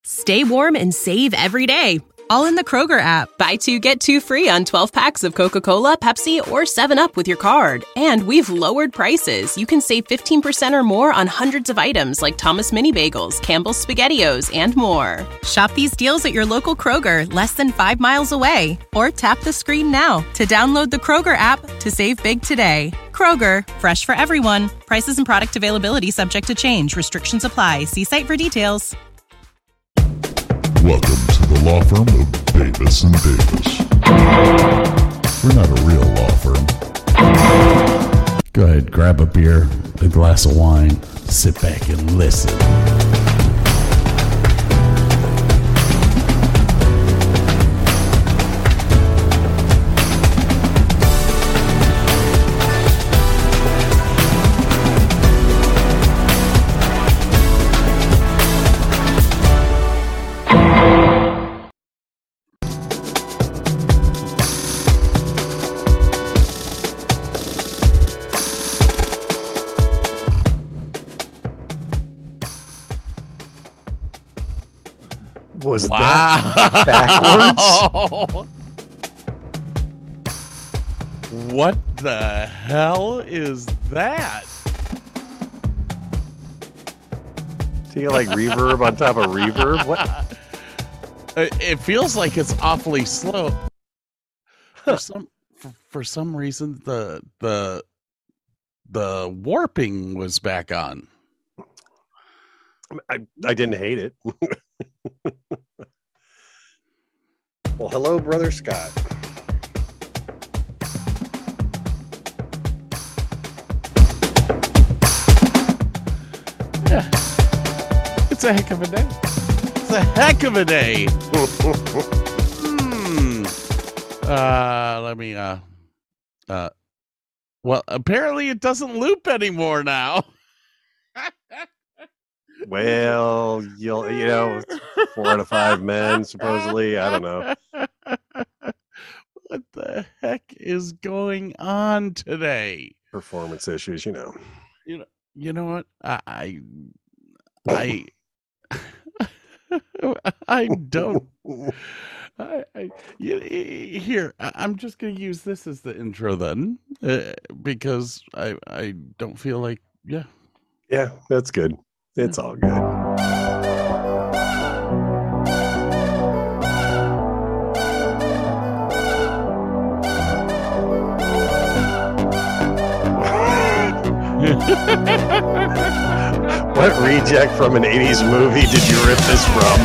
Stay warm and save every day, all in the Kroger app. Buy 2, get 2 free on 12 packs of Coca-Cola, Pepsi, or 7-Up with your card. And we've lowered prices. You can save 15% or more on hundreds of items like Thomas Mini Bagels, Campbell's SpaghettiOs, and more. Shop these deals at your local Kroger, less than 5 miles away. Or tap the screen now to download the Kroger app to save big today. Kroger, fresh for everyone. Prices and product availability subject to change. Restrictions apply. See site for details. Welcome to the law firm of Davis and Davis. We're not a real law firm. Go ahead, grab a beer, a glass of wine, sit back and listen. Was that backwards? What the hell is that? Do you like reverb on top of reverb? What? It feels like it's awfully slow. For some reason, the warping was back on. I didn't hate it. Well, hello, Brother Scott. Yeah. It's a heck of a day. It's a heck of a day. Let me, well, apparently it doesn't loop anymore now. Well, you know, 4 out of 5 men, supposedly. I don't know. What the heck is going on today? Performance issues, you know. You know what? I don't. Here, I'm just going to use this as the intro then, because I don't feel like, yeah. Yeah, that's good. It's all good. What reject from an 80s movie did you rip this from?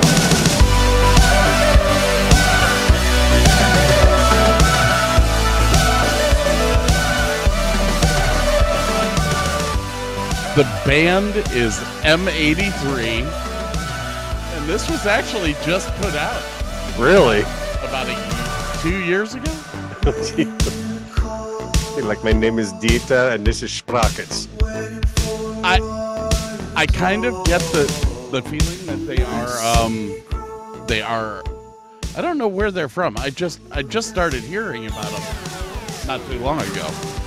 The band is M83, and this was actually just put out. Really? About 2 years ago? Like, my name is Dieter, and this is Sprockets. I kind of get the feeling that they are. I don't know where they're from. I just started hearing about them not too long ago.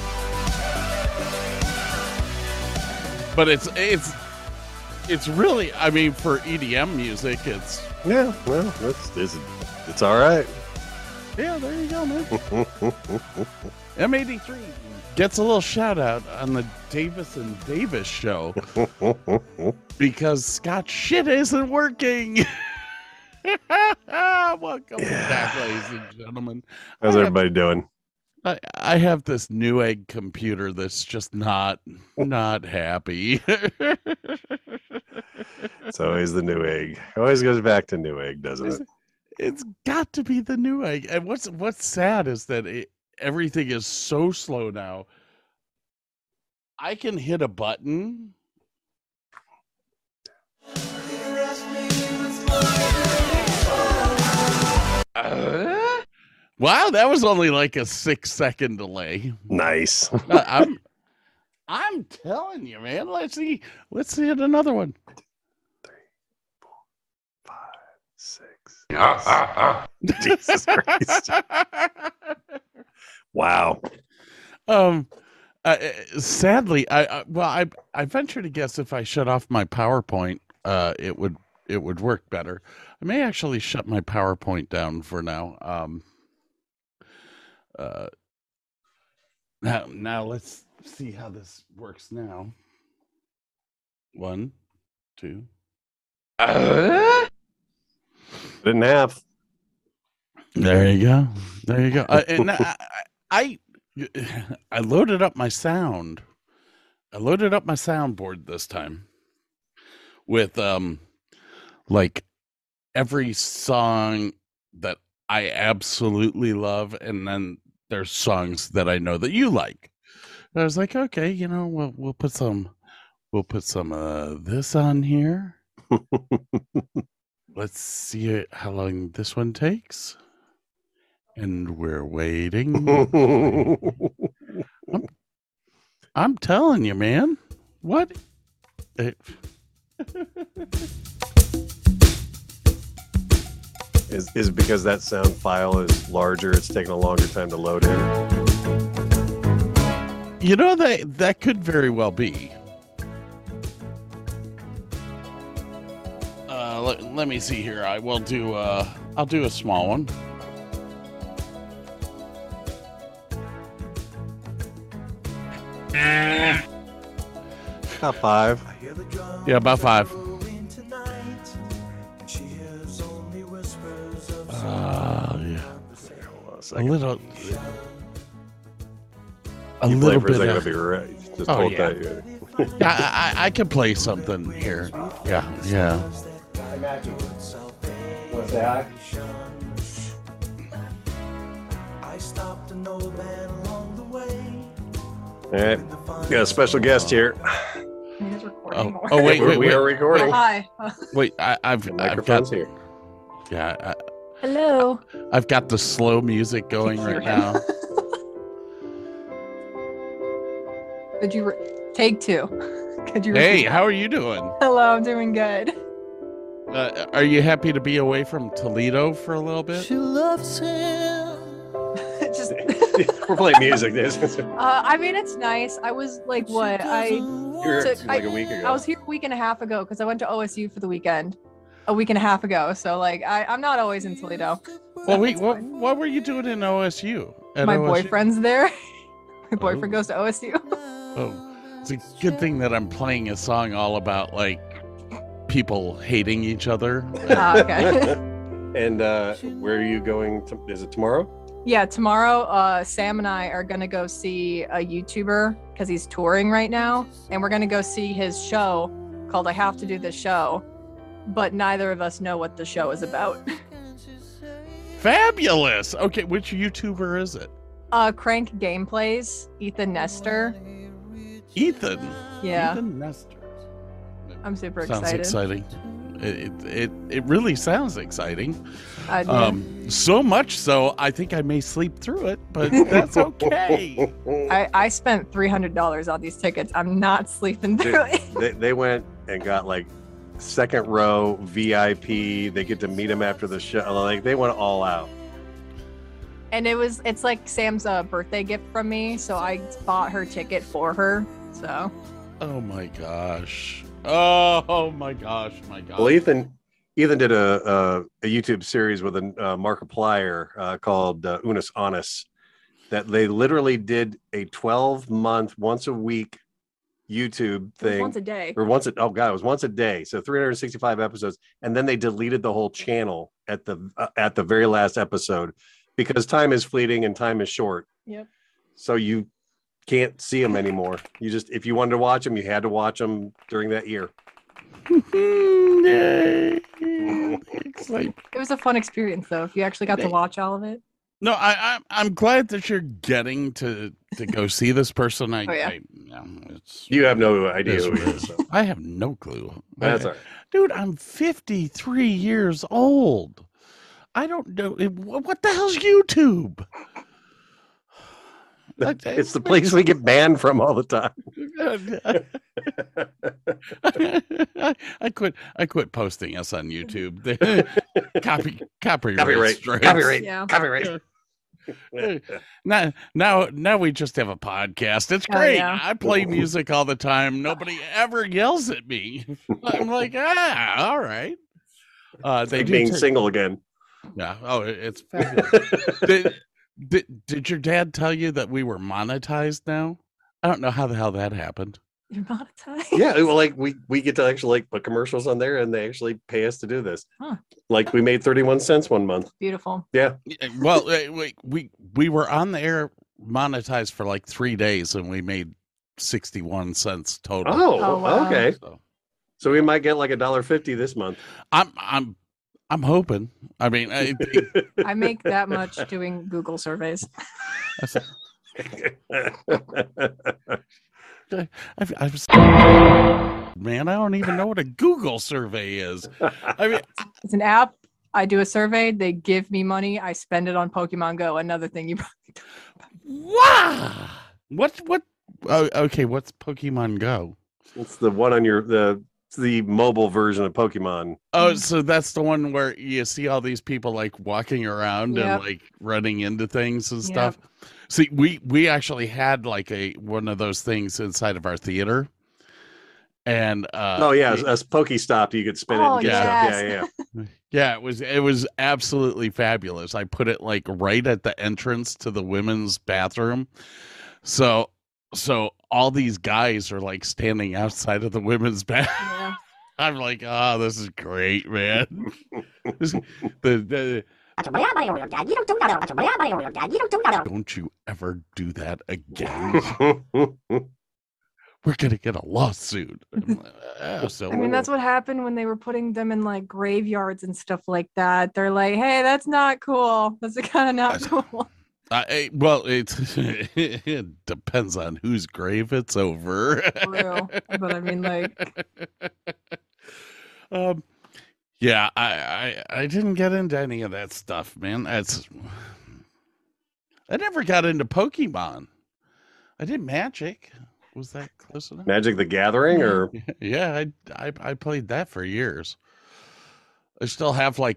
But it's really, I mean, for EDM music, it's... Yeah, well, it's all right. Yeah, there you go, man. M83 gets a little shout out on the Davis and Davis show because Scott's shit isn't working. Welcome back, ladies and gentlemen. How's everybody doing? I have this Newegg computer that's just not happy. It's always the Newegg. Always goes back to Newegg, doesn't it? It's got to be the Newegg. And what's sad is that everything is so slow now. I can hit a button. Wow, that was only like a 6-second delay. Nice. I'm telling you, man. Let's hit another one. 3, 4, 5, 6. Jesus Christ. Wow. Sadly, I venture to guess if I shut off my PowerPoint, it it would work better. I may actually shut my PowerPoint down for now. Now let's see how this works now. 1, 2. Didn't have. There you go. There you go. And I loaded up my sound. I loaded up my soundboard this time with like every song that I absolutely love, and then there's songs that I know that you like. And I was like, okay, you know, we'll put some this on here. Let's see how long this one takes. And we're waiting. I'm telling you, man. What? Is it because that sound file is larger? It's taking a longer time to load in. You know, that could very well be. Let me see here. I will do. I'll do a small one. About 5. Yeah, about 5. Yeah. A little bit. Gonna be right. Just hold that. Yeah, I can play something here. Yeah. What's that? All right, got a special guest here. Oh wait, we are recording. Hi. Wait, I've Microphone's got here. Yeah. Hello. I've got the slow music going right now. Could you take 2? Could you? Hey, how are you doing? Hello, I'm doing good. Are you happy to be away from Toledo for a little bit? She loves him. Just. We're playing music. I mean, it's nice. I was like, what? Like a week ago. I was here a week and a half ago because I went to OSU for the weekend. A week and a half ago. So like, I'm not always in Toledo. Well, wait, what were you doing in OSU? My boyfriend's there. My boyfriend goes to OSU. Oh, it's a good thing that I'm playing a song all about like people hating each other. Okay. And where are you going? Is it tomorrow? Yeah, tomorrow, Sam and I are gonna go see a YouTuber because he's touring right now, and we're gonna go see his show called "I Have to Do This Show," but neither of us know what the show is about. Fabulous. Okay, which YouTuber is it? Crank Gameplays, Ethan Nestor. Ethan. Yeah. Ethan Nestor. I'm super Sounds excited. exciting. It really sounds exciting. Yeah. So much so, I think I may sleep through it, but that's okay. I spent $300 on these tickets. I'm not sleeping through it. They went and got like second row VIP. They get to meet him after the show. Like they went all out. And it's like Sam's birthday gift from me, so I bought her ticket for her. So. Oh my gosh. Oh my gosh. Well, Ethan did a YouTube series with a Markiplier called Unis Honest, that they literally did a 12-month, once a week YouTube thing. Once a day. Or it was once a day. So 365 episodes. And then they deleted the whole channel at the very last episode because time is fleeting and time is short. Yep. So you can't see them anymore. You just, if you wanted to watch them, you had to watch them during that year. It was a fun experience though, if you actually got to watch all of it. No, I'm glad that you're getting to go see this person. You have no idea who he is. So. I have no clue. That's all right. Dude, I'm 53 years old. I don't know. What the hell's YouTube? It's the place we get banned from all the time. I quit posting us on YouTube. Copyright. Now we just have a podcast. It's great. Yeah. I play music all the time. Nobody ever yells at me. I'm like, all right. It's They like do being ta- single again. Yeah. Oh, it's fabulous. Did your dad tell you that we were monetized now? I don't know how the hell that happened. You're monetized. Yeah, well, like we get to actually like put commercials on there, and they actually pay us to do this. Huh. Like we made 31 cents one month. Beautiful. Yeah. Well, we were on the air monetized for like 3 days, and we made 61 cents total. Oh, wow. Okay. So So we might get like $1.50 this month. I'm hoping. I mean, I make that much doing Google surveys. Man, I don't even know what a Google survey is. I mean, It's an app. I do a survey. They give me money. I spend it on Pokemon Go. Another thing you probably don't. wow. What? Oh, okay, what's Pokemon Go? It's the one on the mobile version of Pokemon. Oh, so that's the one where you see all these people like walking around Yep. and like running into things and Yep. stuff. See, we actually had like one of those things inside of our theater. And Oh yeah, as Pokestop, you could spin it Oh, and get yes. stuff. Yeah. yeah, it was absolutely fabulous. I put it like right at the entrance to the women's bathroom. So all these guys are like standing outside of the women's bathroom. Yeah. I'm like, oh, this is great, man. Don't you ever do that again. We're gonna get a lawsuit. I'm like, so I mean, that's what happened when they were putting them in like graveyards and stuff like that. They're like, hey, that's not cool. That's kind of not cool. well, it depends on whose grave it's over. True. But I mean, like, yeah, I didn't get into any of that stuff, man. I never got into Pokemon. I did Magic. Was that close enough? Magic the Gathering, or Yeah, I played that for years. I still have like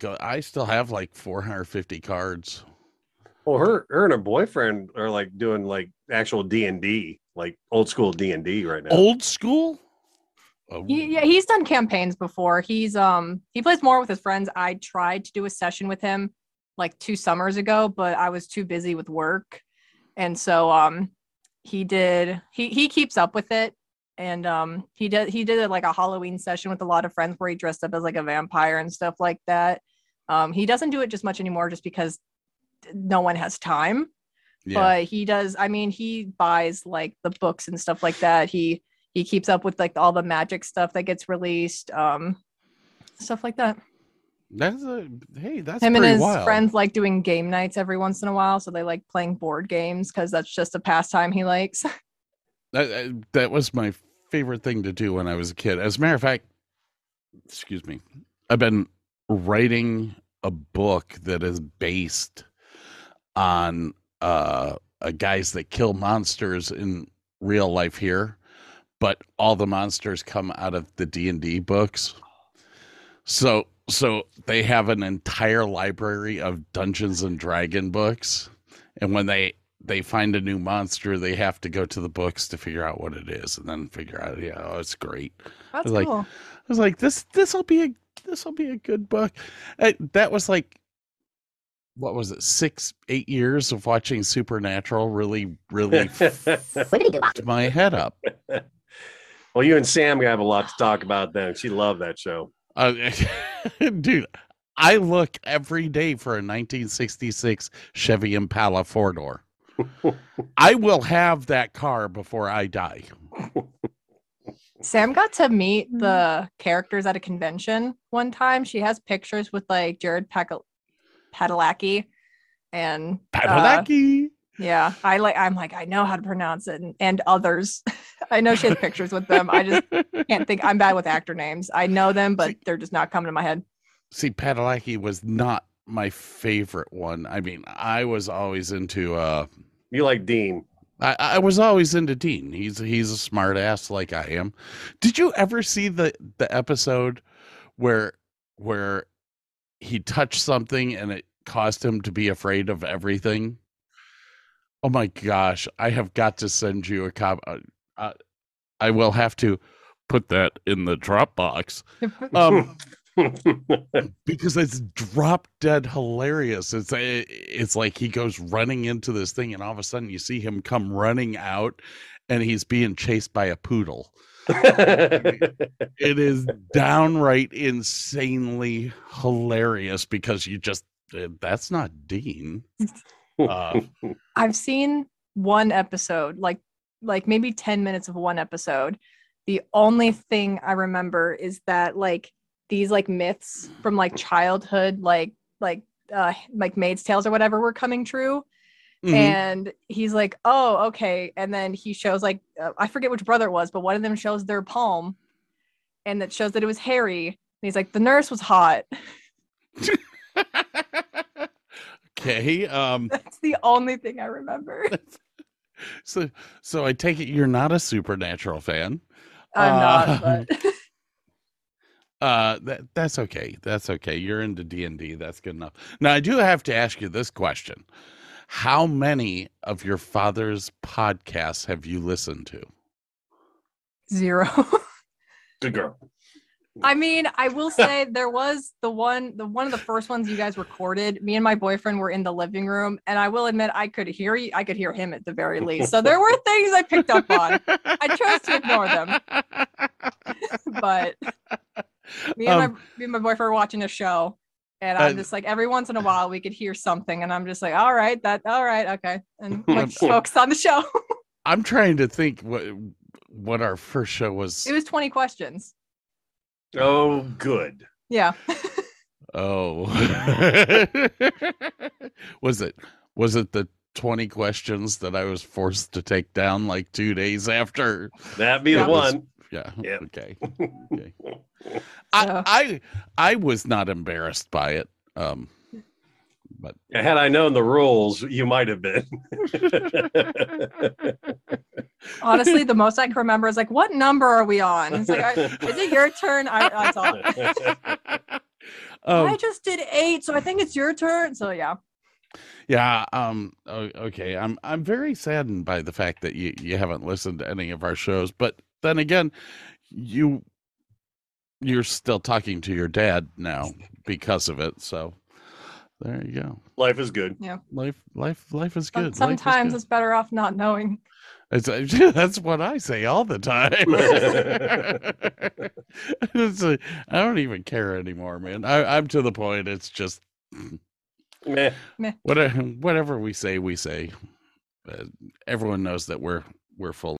450 cards. well, her and her boyfriend are like doing like actual D&D, like old school D&D right now. Old school? Oh, he's done campaigns before. He plays more with his friends. I tried to do a session with him like 2 summers ago, but I was too busy with work, and so he keeps up with it, and he did like a Halloween session with a lot of friends where he dressed up as like a vampire and stuff like that. He doesn't do it just much anymore just because no one has time. yeah. But he does. I mean, he buys like the books and stuff like that. He keeps up with like all the Magic stuff that gets released, stuff like that. That's Him and pretty his wild. friends like doing game nights every once in a while, so they like playing board games because that's just a pastime he likes. That was my favorite thing to do when I was a kid. As a matter of fact, excuse me, I've been writing a book that is based on guys that kill monsters in real life here, but all the monsters come out of the D&D books. So they have an entire library of Dungeons and Dragon books, and when they find a new monster, they have to go to the books to figure out what it is, and then figure out, it's great. That's like, cool. I was like, this will be a good book. That was like, what was it, 6-8 years of watching Supernatural really fucked my head up. Well, you and Sam have a lot to talk about then. She loved that show. Dude, I look every day for a 1966 Chevy Impala 4-door. I will have that car before I die. Sam got to meet the characters at a convention one time. She has pictures with like Jared Padalecki and Padalecki. yeah, I'm like, I know how to pronounce it, and others. I know she has pictures with them. I just can't think. I'm bad with actor names. I know them, but they're just not coming to my head. See, Padalecki was not my favorite one. I mean, I was always into You like Dean. I was always into Dean. He's a smart ass like I am. Did you ever see the episode where he touched something and it caused him to be afraid of everything? Oh my gosh, I have got to send you a copy. I will have to put that in the Dropbox. because it's drop dead hilarious. It's like he goes running into this thing, and all of a sudden you see him come running out, and he's being chased by a poodle. It is downright insanely hilarious because that's not Dean. I've seen one episode, like maybe 10 minutes of one episode. The only thing I remember is that like these like myths from like childhood, like Maid's Tales or whatever were coming true. Mm-hmm. And he's like, oh, okay. And then he shows like, I forget which brother it was, but one of them shows their palm and that shows that it was Harry. And he's like, the nurse was hot. Okay. That's the only thing I remember. So I take it you're not a Supernatural fan. I'm not, but that's okay. That's okay. You're into D&D. That's good enough. Now I do have to ask you this question. How many of your father's podcasts have you listened to? 0. Good girl. I mean, I will say there was one of the first ones you guys recorded. Me and my boyfriend were in the living room, and I will admit I could hear him at the very least. So there were things I picked up on. I chose to ignore them. But me and my boyfriend were watching a show, and I'm just like, every once in a while we could hear something, and I'm just like, all right, okay, and like focus on the show. I'm trying to think what our first show was. It was 20 questions. Oh, good. Yeah. Oh. Was it the 20 questions that I was forced to take down like 2 days after? That'd be the one. Yeah. Yep. Okay. I was not embarrassed by it. But had I known the rules, you might have been. Honestly, the most I can remember is like, what number are we on? It's like, is it your turn? I thought. I just did 8, so I think it's your turn. So yeah. Yeah. Okay. I'm very saddened by the fact that you haven't listened to any of our shows, but then again, you're still talking to your dad now because of it. So there you go. Life is good. Yeah. Life is good. Sometimes it's better off not knowing. That's what I say all the time. I don't even care anymore, man. I'm to the point. It's just meh. Whatever we say. Everyone knows that we're full.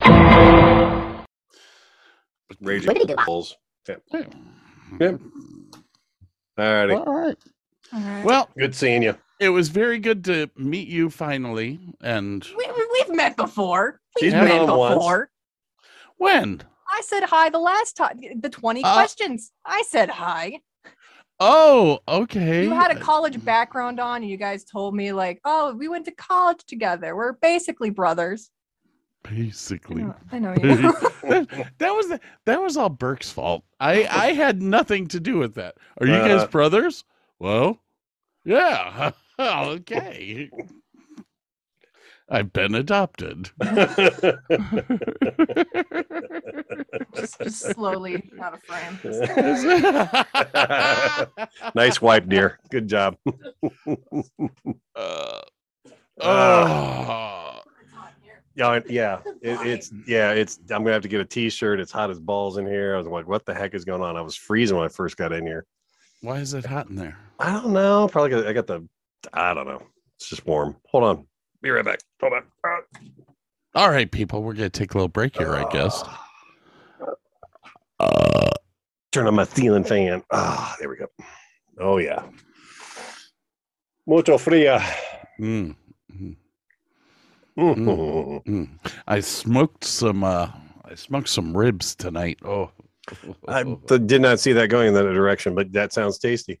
Raging bulls. Yeah. Yep. Alrighty. All right. All right. Well, good seeing you. It was very good to meet you finally, and we've met before. She's been on once. When? I said hi the last time. The 20 questions. I said hi. Oh, okay. You had a college background on, and you guys told me like, oh, we went to college together. We're basically brothers. Basically. I know you. that was all Burke's fault. I had nothing to do with that. Are you guys brothers? Well, yeah. Okay. I've been adopted. just slowly out of frame. Nice wipe, dear. Good job. Yeah. It's. I'm gonna have to get a T-shirt. It's hot as balls in here. I was like, what the heck is going on? I was freezing when I first got in here. Why is it hot in there? I don't know. Probably because I got I don't know. It's just warm. Hold on. Be right back. Hold on. All right, people. We're going to take a little break here, I guess. Turn on my ceiling fan. There we go. Oh, yeah. Mucho fría. I smoked some ribs tonight. Oh. I did not see that going in that direction, but that sounds tasty.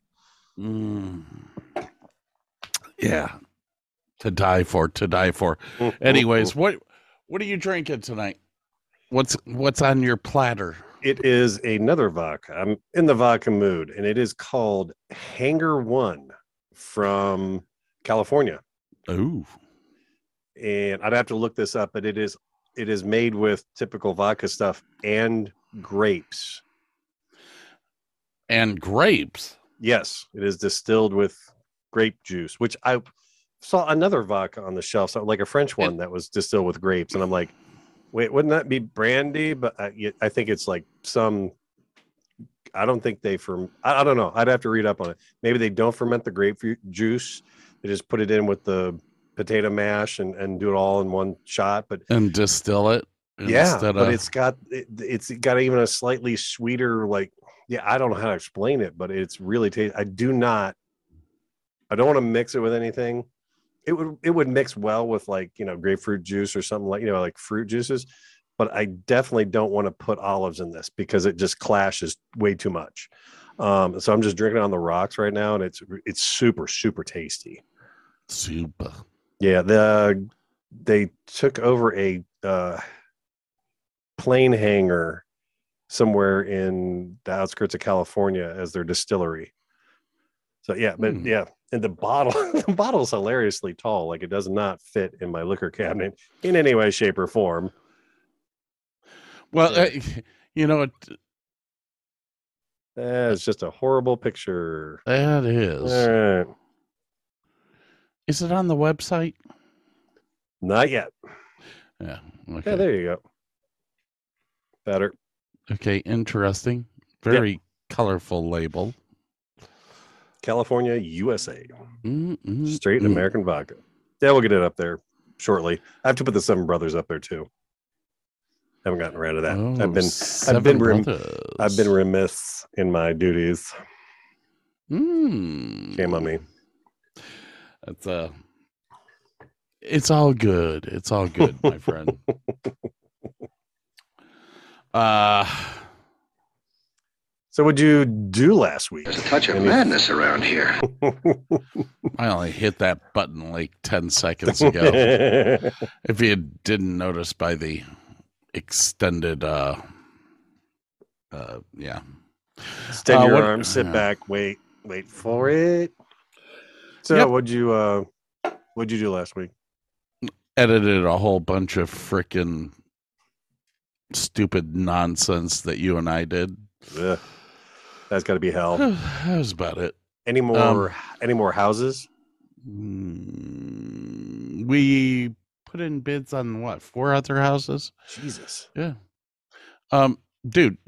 Yeah, to die for. Anyways, what are you drinking tonight? What's on your platter? It is another vodka. I'm in the vodka mood, and it is called Hangar One from California. Ooh. And I'd have to look this up, but it is made with typical vodka stuff and grapes. And grapes. Yes, it is distilled with grape juice, which I saw another vodka on the shelf, so like a French one that was distilled with grapes, and I'm like, wait, wouldn't that be brandy? But I think it's like some. I don't think they I don't know. I'd have to read up on it. Maybe they don't ferment the grapefruit juice. They just put it in with the potato mash and do it all in one shot. But and distill it. Yeah, but it's got even a slightly sweeter, like, yeah, I don't know how to explain it, but it's really tasty. I don't want to mix it with anything. It would mix well with, like, grapefruit juice or something, like, like fruit juices. But I definitely don't want to put olives in this because it just clashes way too much. So I'm just drinking it on the rocks right now, and it's super, super tasty. Super. Yeah, they took over a plane hangar somewhere in the outskirts of California as their distillery. So yeah, but yeah, and the bottle is hilariously tall. Like, it does not fit in my liquor cabinet in any way, shape, or form. Well, it's just a horrible picture. That is. All right. Is it on the website? Not yet. Yeah. Okay. Yeah, there you go. Better. Okay, interesting. Very colorful label. California, USA. Straight American vodka. Yeah, we'll get it up there shortly. I have to put the Seven Brothers up there too. Haven't gotten rid of that. I've been remiss in my duties. Shame on me. That's it's all good. It's all good, my friend. So what'd you do last week? There's a touch of madness around here. I only hit that button like 10 seconds ago. If you didn't notice by the extended yeah. Extend your arm, sit back, wait for it. So what'd you do last week? Edited a whole bunch of frickin' stupid nonsense that you and I did. Ugh. That's got to be hell. That was about it. Any more houses? We put in bids on 4 other houses? Jesus. Yeah. Dude,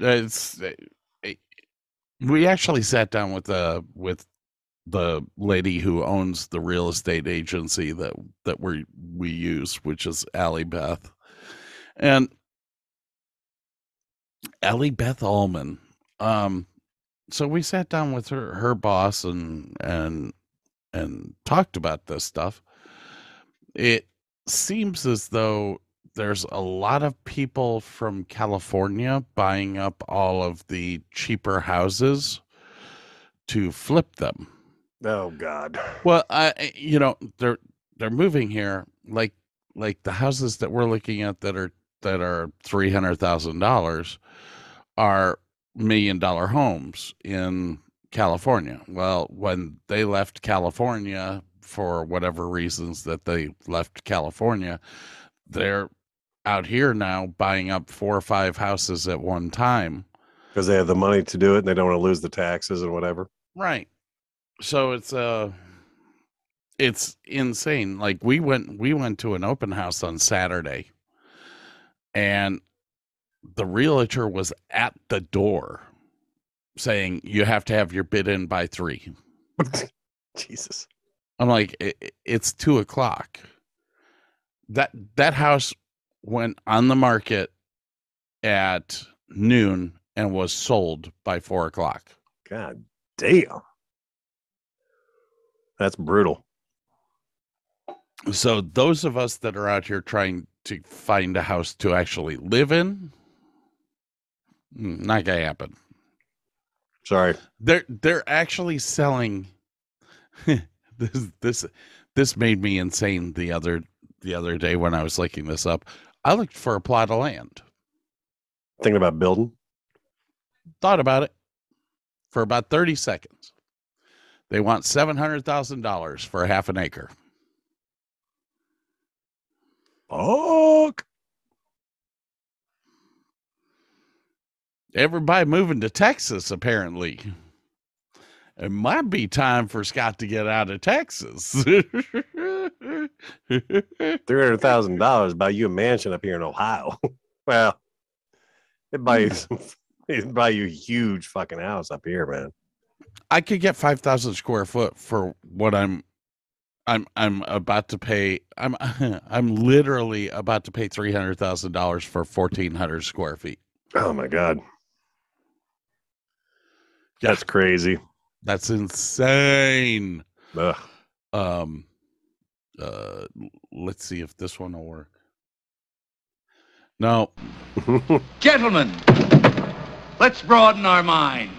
we actually sat down with the lady who owns the real estate agency that we use, which is Allie Beth. And Allie Beth Ullman. So we sat down with her boss and talked about this stuff. It seems as though there's a lot of people from California buying up all of the cheaper houses to flip them. Oh God. Well, they're moving here, like the houses that we're looking at that are $300,000 are $1 million homes in California. Well, when they left California, for whatever reasons that they left California, they're out here now buying up 4 or 5 houses at one time because they have the money to do it and they don't want to lose the taxes and whatever. Right. So it's insane. Like we went to an open house on Saturday, and the realtor was at the door saying, you have to have your bid in by 3. Jesus. I'm like, it's 2:00. That house went on the market at noon and was sold by 4:00. God damn. That's brutal. So those of us that are out here trying to find a house to actually live in, not gonna happen. Sorry. They're actually selling. This made me insane the other day when I was looking this up. I looked for a plot of land. Thinking about building? Thought about it for about 30 seconds. They want $700,000 for a half an acre. Fuck. Everybody moving to Texas, apparently. it might be time for Scott to get out of Texas. $300,000 buy you a mansion up here in Ohio. Well, it'd buy you a huge fucking house up here, man. I could get 5,000 square foot for what I'm about to pay. I'm literally about to pay $300,000 for 1,400 square feet. Oh my God. That's crazy. That's insane. Ugh. Let's see if this one will work. No. Gentlemen, let's broaden our minds.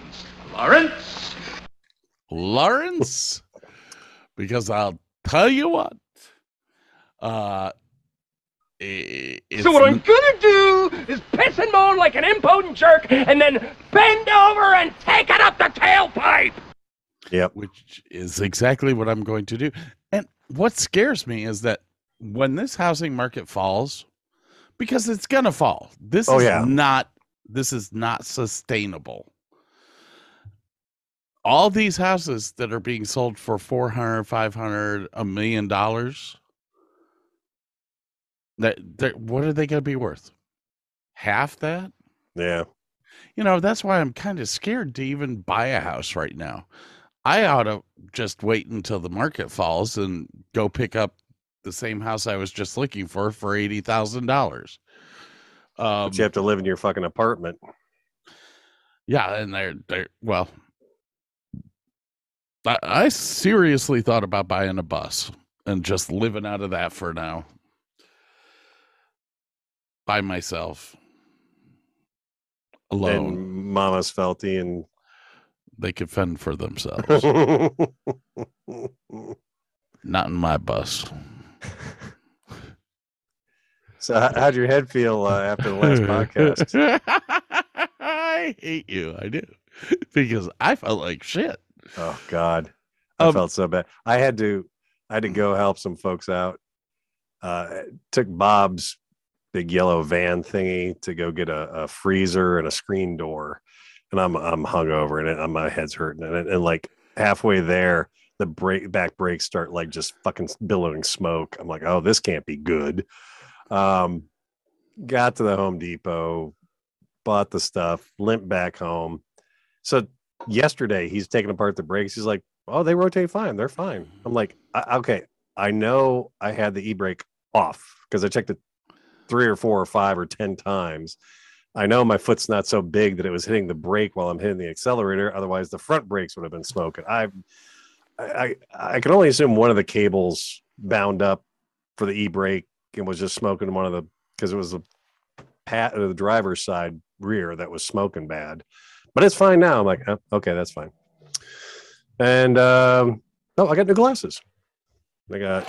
Lawrence? Because I'll tell you what. So what I'm gonna do is piss and moan like an impotent jerk and then bend over and take it up the tailpipe. Yep. Which is exactly what I'm going to do. And what scares me is that when this housing market falls, because it's gonna fall, this is not sustainable. All these houses that are being sold for $400,000, $500,000, $1 million, what are they going to be worth? Half that? Yeah. That's why I'm kind of scared to even buy a house right now. I ought to just wait until the market falls and go pick up the same house I was just looking for $80,000. But you have to live in your fucking apartment. Yeah, and they're well. I seriously thought about buying a bus and just living out of that for now. By myself. Alone. And Mama's Felty and they could fend for themselves. Not in my bus. So how'd your head feel after the last podcast? I hate you. I do. Because I felt like shit. Oh God. I felt so bad. I had to go help some folks out. Took Bob's big yellow van thingy to go get a freezer and a screen door. And I'm hungover and my head's hurting. And like halfway there, the back brakes start like just fucking billowing smoke. I'm like, oh, this can't be good. Got to the Home Depot, bought the stuff, limped back home. So yesterday he's taking apart the brakes. He's like, oh, they rotate fine. They're fine. I'm like, okay, I know I had the e-brake off because I checked it 3 or 4 or 5 or 10 times. I know my foot's not so big that it was hitting the brake while I'm hitting the accelerator. Otherwise, the front brakes would have been smoking. I can only assume one of the cables bound up for the e-brake and was just smoking one of the, because it was the driver's side rear that was smoking bad. But it's fine now. I'm like, oh, okay, that's fine. And I got new glasses. I got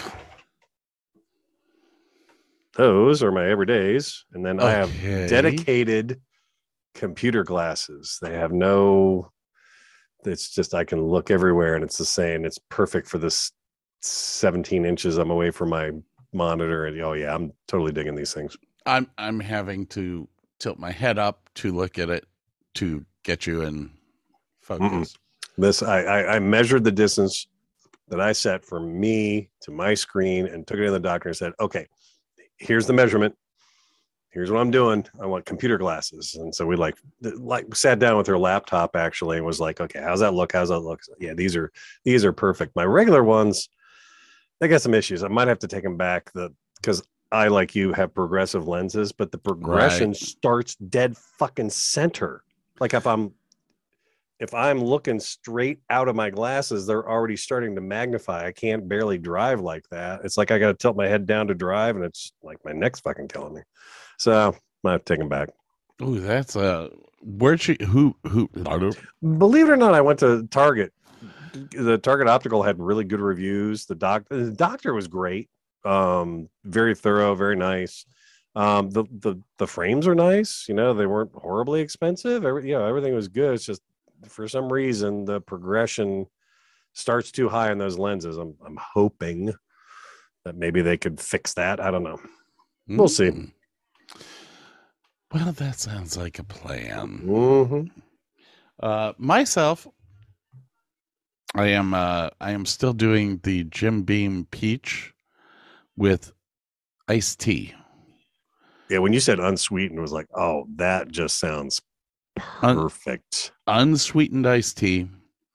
those are my everydays, and then I have dedicated computer glasses. They have it's just I can look everywhere, and it's the same. It's perfect for this 17 inches I'm away from my monitor, and oh yeah, I'm totally digging these things. I'm having to tilt my head up to look at it to get you in focus. This I measured the distance that I set from me to my screen and took it to the doctor and said, okay, here's the measurement. Here's what I'm doing. I want computer glasses. And so we like sat down with her laptop actually and was like, okay, how's that look? Yeah, these are perfect. My regular ones, they got some issues. I might have to take them back because I, like you, have progressive lenses, but the progression starts dead fucking center. Like if I'm looking straight out of my glasses, they're already starting to magnify. I can't barely drive like that. It's like I got to tilt my head down to drive, and it's like my neck's fucking killing me. So I might take them back. Oh, that's where'd she? Who? Believe it or not, I went to Target. The Target Optical had really good reviews. The doctor was great. Very thorough, very nice. The frames are nice. They weren't horribly expensive. Everything was good. It's just, for some reason, the progression starts too high on those lenses. I'm hoping that maybe they could fix that. I don't know. We'll see. Well, that sounds like a plan. Mm-hmm. Myself, I am still doing the Jim Beam peach with iced tea. Yeah, when you said unsweetened, it was like, oh, that just sounds perfect. Unsweetened iced tea.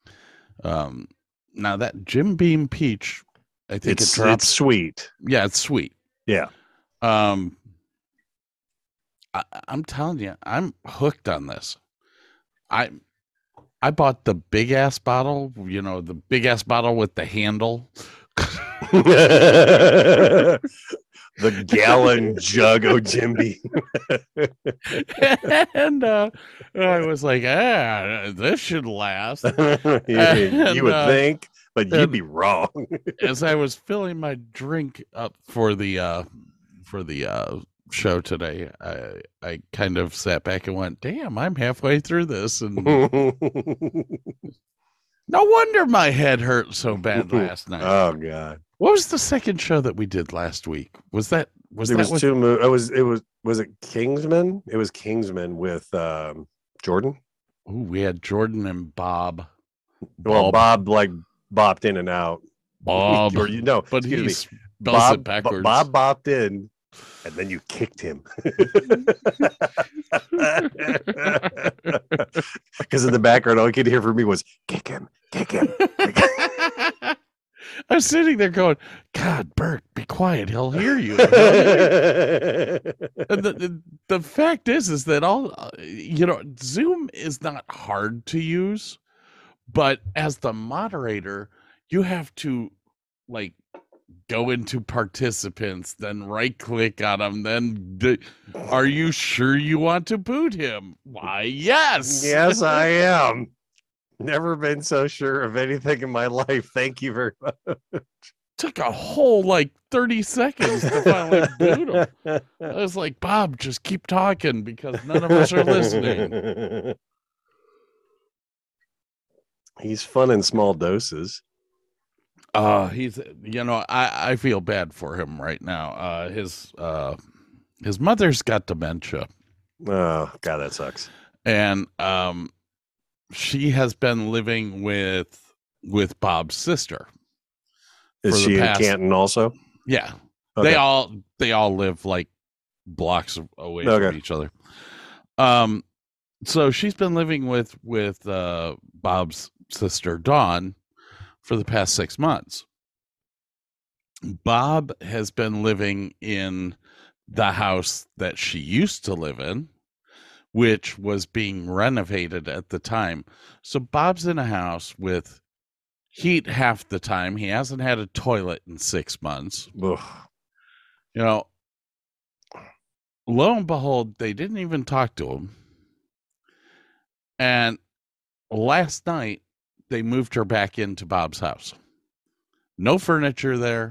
Now that Jim Beam peach, I think It's drops. sweet. Yeah, it's sweet. Yeah. I'm telling you, I'm hooked on this. I bought the big ass bottle, the big ass bottle with the handle. The gallon jug of Jim Beam. And I was like, this should last. You would think, but you'd be wrong. As I was filling my drink up for the show today, I kind of sat back and went, damn, I'm halfway through this. And no wonder my head hurt so bad last night. Oh God. What was the second show that we did last week? Was it Kingsman? It was Kingsman with Jordan. Oh, we had Jordan and Bob. Well, Bob like bopped in and out. Bob, or but he me. spells Bob, it backwards. Bob bopped in, and then you kicked him. Because in the background, all you could hear from me was kick him, kick him. I was sitting there going, God, Bert, be quiet. He'll hear you. And the fact is that Zoom is not hard to use, but as the moderator, you have to like go into participants, then right click on them. Then are you sure you want to boot him? Why, yes. Yes, I am. Never been so sure of anything in my life. Thank you very much. Took a whole 30 seconds to finally boot him. I was like, Bob, just keep talking because none of us are listening. He's fun in small doses. He's, I feel bad for him right now. His mother's got dementia. Oh God, that sucks. And she has been living with Bob's sister. Is she in Canton also? Yeah. Okay. They all live blocks away from each other. So she's been living with Bob's sister Dawn for the past 6 months. Bob has been living in the house that she used to live in, which was being renovated at the time. So Bob's in a house with heat half the time. He hasn't had a toilet in 6 months. Ugh. Lo and behold, they didn't even talk to him. And last night, they moved her back into Bob's house. No furniture there.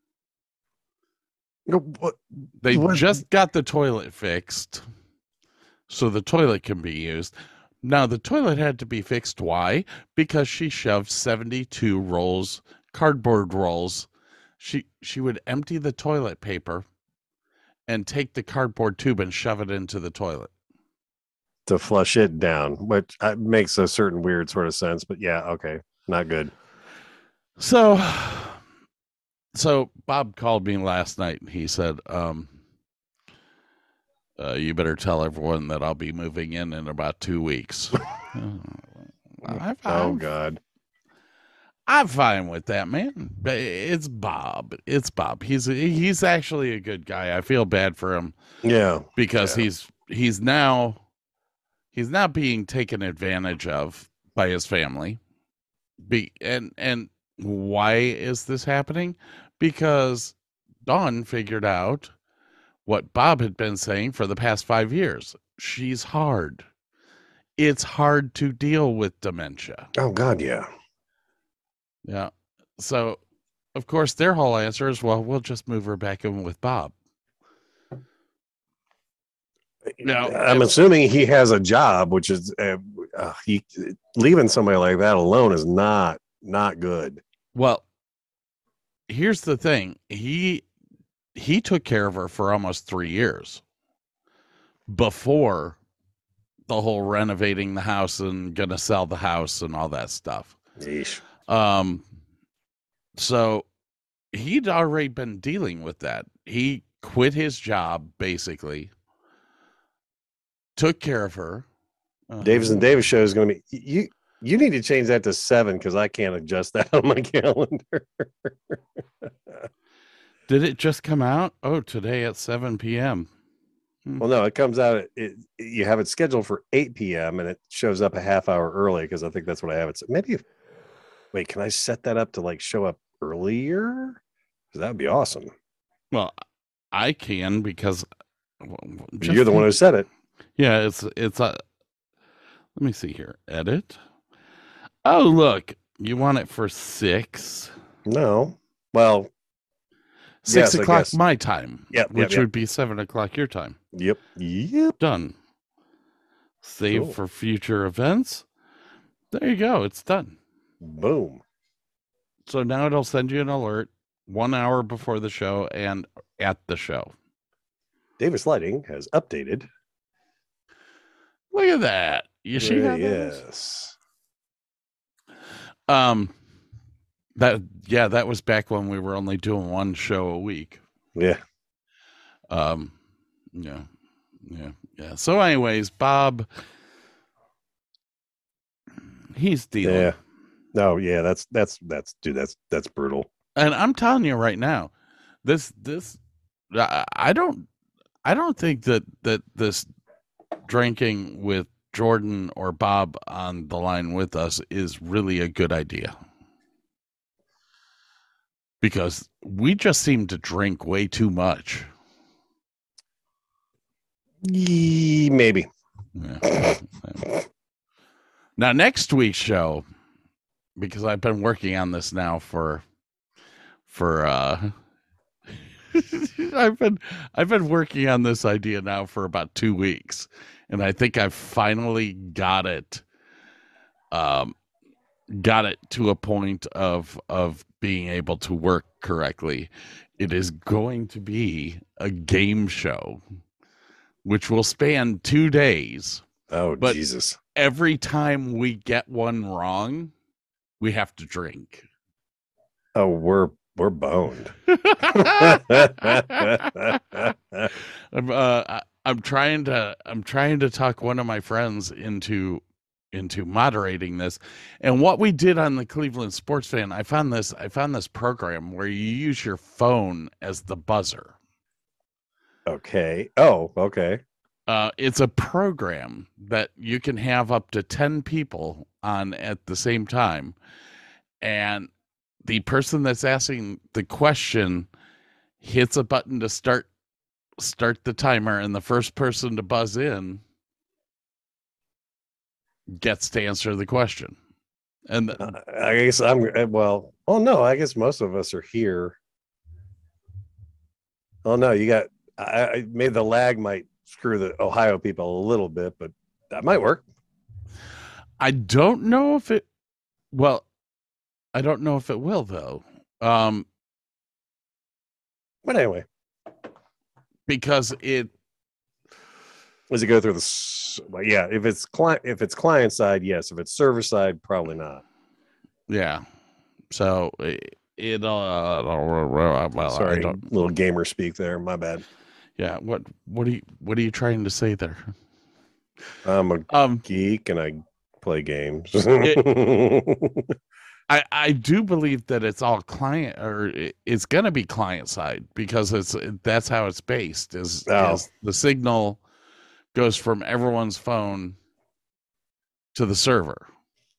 They just got the toilet fixed, so the toilet can be used. Now, the toilet had to be fixed. Why? Because she shoved 72 cardboard rolls. She would empty the toilet paper and take the cardboard tube and shove it into the toilet to flush it down, which makes a certain weird sort of sense. But yeah, okay, not good. So Bob called me last night and he said, you better tell everyone that I'll be moving in about 2 weeks. Oh God. I'm fine with that, man. It's Bob. He's actually a good guy. I feel bad for him. Yeah. Because he's now being taken advantage of by his family. And why is this happening? Because Dawn figured out what Bob had been saying for the past 5 years. She's hard. It's hard to deal with dementia. Oh God, yeah. Yeah. So, of course, their whole answer is, well, we'll just move her back in with Bob. Now, I'm assuming he has a job, which is leaving somebody like that alone is not good. Well, here's the thing. He took care of her for almost 3 years before the whole renovating the house and gonna sell the house and all that stuff. Yeesh. So he'd already been dealing with that. He quit his job, basically, took care of her. Davis and Davis show is going to be you need to change that to 7 because I can't adjust that on my calendar. Did it just come out? Oh, today at 7 p.m. Well, no, it comes out. You have it scheduled for 8 p.m. and it shows up a half hour early because I think that's what I have it. Maybe. Wait, can I set that up to like show up earlier? Because that would be awesome. Well, I can because you're the one who said it. Yeah, it's let me see here. Edit. Oh, look, you want it for 6? No. Well, 6 o'clock my time. Yep, which would be 7 o'clock your time. Yep. Done. Save for future events. There you go. It's done. Boom. So now it'll send you an alert 1 hour before the show and at the show. Davis Lighting has updated. Look at that. You see how yes. That was back when we were only doing one show a week. Yeah. Yeah. So anyways, Bob, he's dealing. Yeah. No, yeah, that's brutal. And I'm telling you right now, this I don't think that this drinking with Jordan or Bob on the line with us is really a good idea. Because we just seem to drink way too much. Maybe. Yeah. Now, next week's show, because I've been working on this now for I've been working on this idea now for about 2 weeks, and I think I've finally got it to a point of being able to work correctly. It is going to be a game show, which will span 2 days. Oh, but Jesus. Every time we get one wrong, we have to drink. Oh, we're boned. I'm trying to talk one of my friends into moderating this. And what we did on the Cleveland Sports Fan, I found this program where you use your phone as the buzzer. Okay. Oh, okay. It's a program that you can have up to 10 people on at the same time. And the person that's asking the question hits a button to start the timer, and the first person to buzz in gets to answer the question. And I guess I guess most of us are here. Oh no, I made the lag might screw the Ohio people a little bit, but that might work. I don't know if it will though. But anyway, because it does it go through yeah, if it's client side, yes. If it's server side, probably not. Yeah. So sorry, little gamer speak there. My bad. Yeah. What are you trying to say there? I'm a geek and I play games. I do believe that it's all client, or it's going to be client side, because that's how it's based. Is the signal goes from everyone's phone to the server.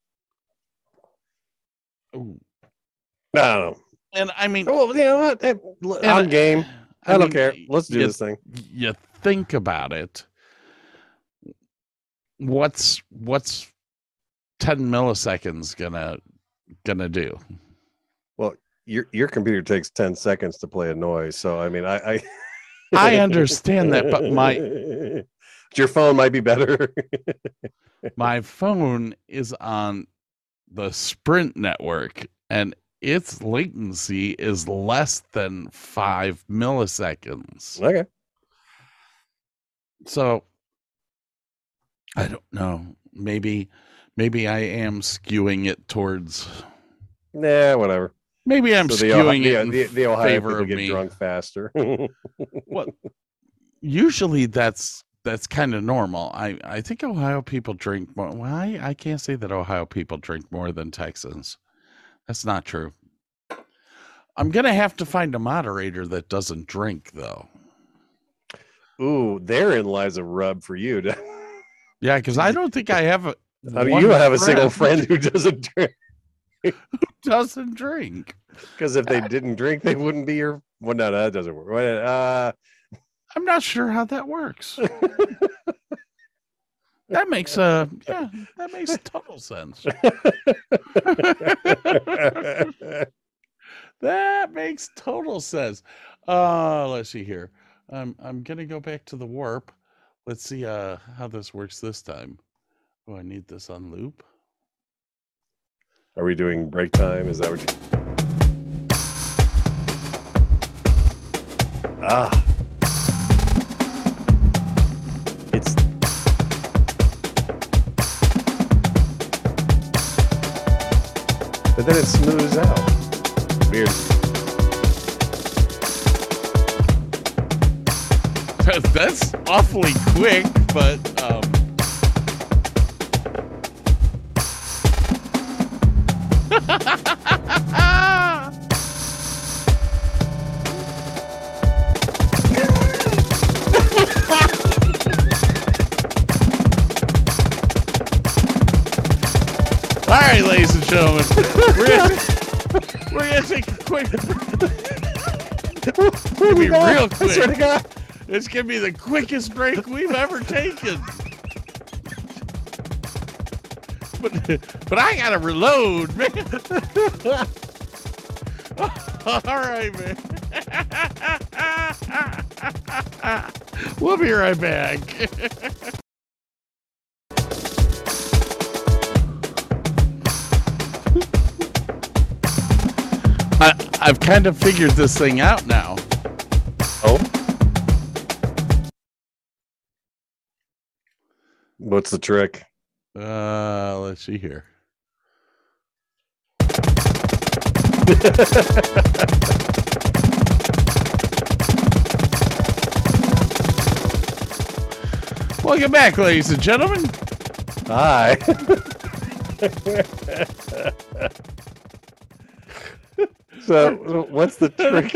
Ooh. No. And I mean, well, you know what? I'm game. I don't care. Let's do this thing. You think about it. What's 10 milliseconds gonna do? Well, your computer takes 10 seconds to play a noise, so I mean, I understand that, but your phone might be better. My phone is on the Sprint network, and its latency is less than 5 milliseconds. Okay. So I don't know. Maybe I am skewing it towards Nah, whatever. Maybe I'm skewing it the Ohio favor people of get me. drunk faster. Well, usually that's kind of normal. I think Ohio people drink more. Well, I can't say that Ohio people drink more than Texans. That's not true. I'm gonna have to find a moderator that doesn't drink, though. Ooh, therein lies a rub for you. Yeah, because I don't think I have a. I mean, you have a single friend who doesn't drink. Doesn't drink. Because if they didn't drink, they wouldn't be your. Well, no, that doesn't work. I'm not sure how that works. That makes total sense. That makes total sense. Let's see here. I'm gonna go back to the warp. Let's see how this works this time. Oh, I need this on loop. Are we doing break time? Is that what you... It's... But then it smooths out. Weird. That's awfully quick, but all right, ladies and gentlemen, we're gonna take a quick. It's gonna be real quick. I swear to God. It's gonna be the quickest break we've ever taken. But I gotta reload, man. All right, man. We'll be right back. I've kind of figured this thing out now. Oh? What's the trick? Let's see here. Welcome back, ladies and gentlemen. Hi. So, what's the trick?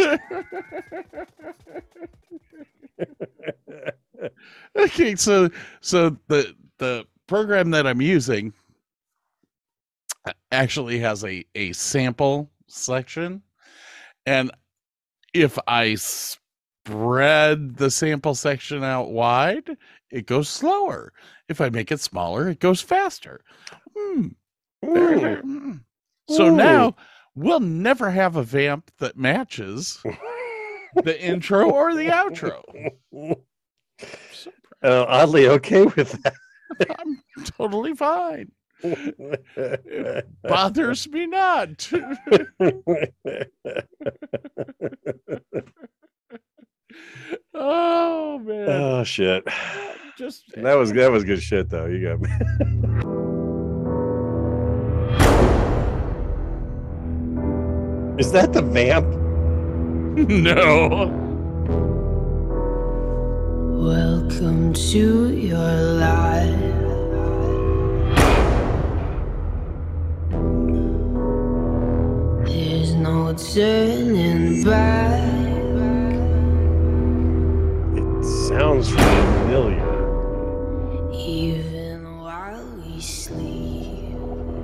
Okay, so the program that I'm using actually has a sample section, and if I spread the sample section out wide, it goes slower. If I make it smaller, it goes faster. So now we'll never have a vamp that matches the intro or the outro. Oddly okay with that. I'm totally fine. It bothers me not. Oh man. Oh shit. Just that was good shit though. You got me. Is that the vamp? No. Welcome to your life. There's no turning back. It sounds familiar. Even while we sleep,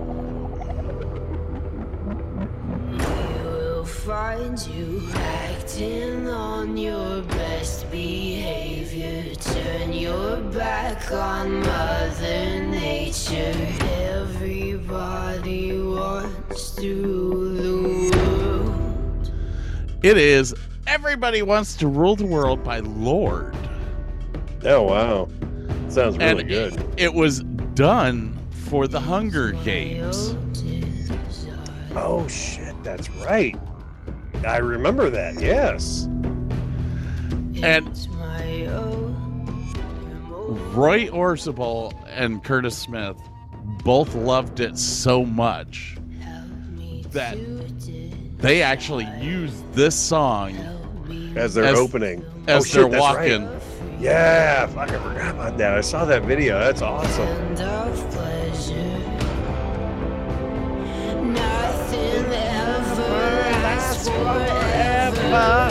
we will find you acting on your best behavior. Turn your back on Mother Nature. Everybody wants to rule the world. It is Everybody Wants to Rule the World by Lorde. Oh wow. Sounds really good. It was done for the Hunger Games. Oh shit, that's right. I remember that, yes. And Roy Orzabal and Curtis Smith both loved it so much that they actually use this song as their opening. As they're walking. Right. Yeah, fuck, I forgot about that. I saw that video. That's awesome. Nothing ever lasts forever.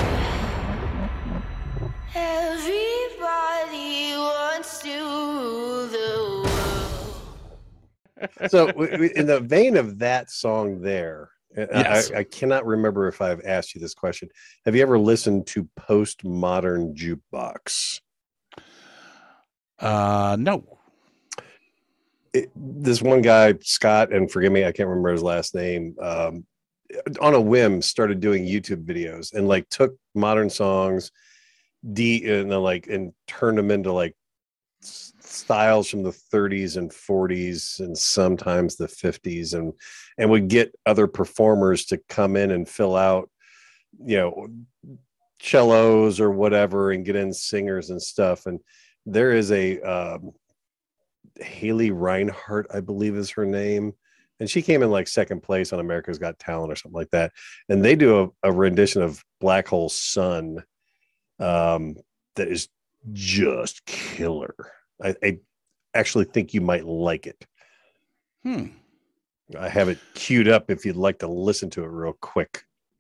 Everybody wants to rule the world. So, in the vein of that song there, Yes. I cannot remember if I've asked you this question. Have you ever listened to Postmodern Jukebox? No. This one guy, Scott, and forgive me, I can't remember his last name, on a whim started doing YouTube videos and like took modern songs and turned them into like styles from the 30s and 40s and sometimes the 50s, and would get other performers to come in and fill out, cellos or whatever, and get in singers and stuff. And there is a Haley Reinhart, I believe is her name, and she came in like second place on America's Got Talent or something like that. And they do a rendition of Black Hole Sun that is just killer. I actually think you might like it. I have it queued up if you'd like to listen to it real quick.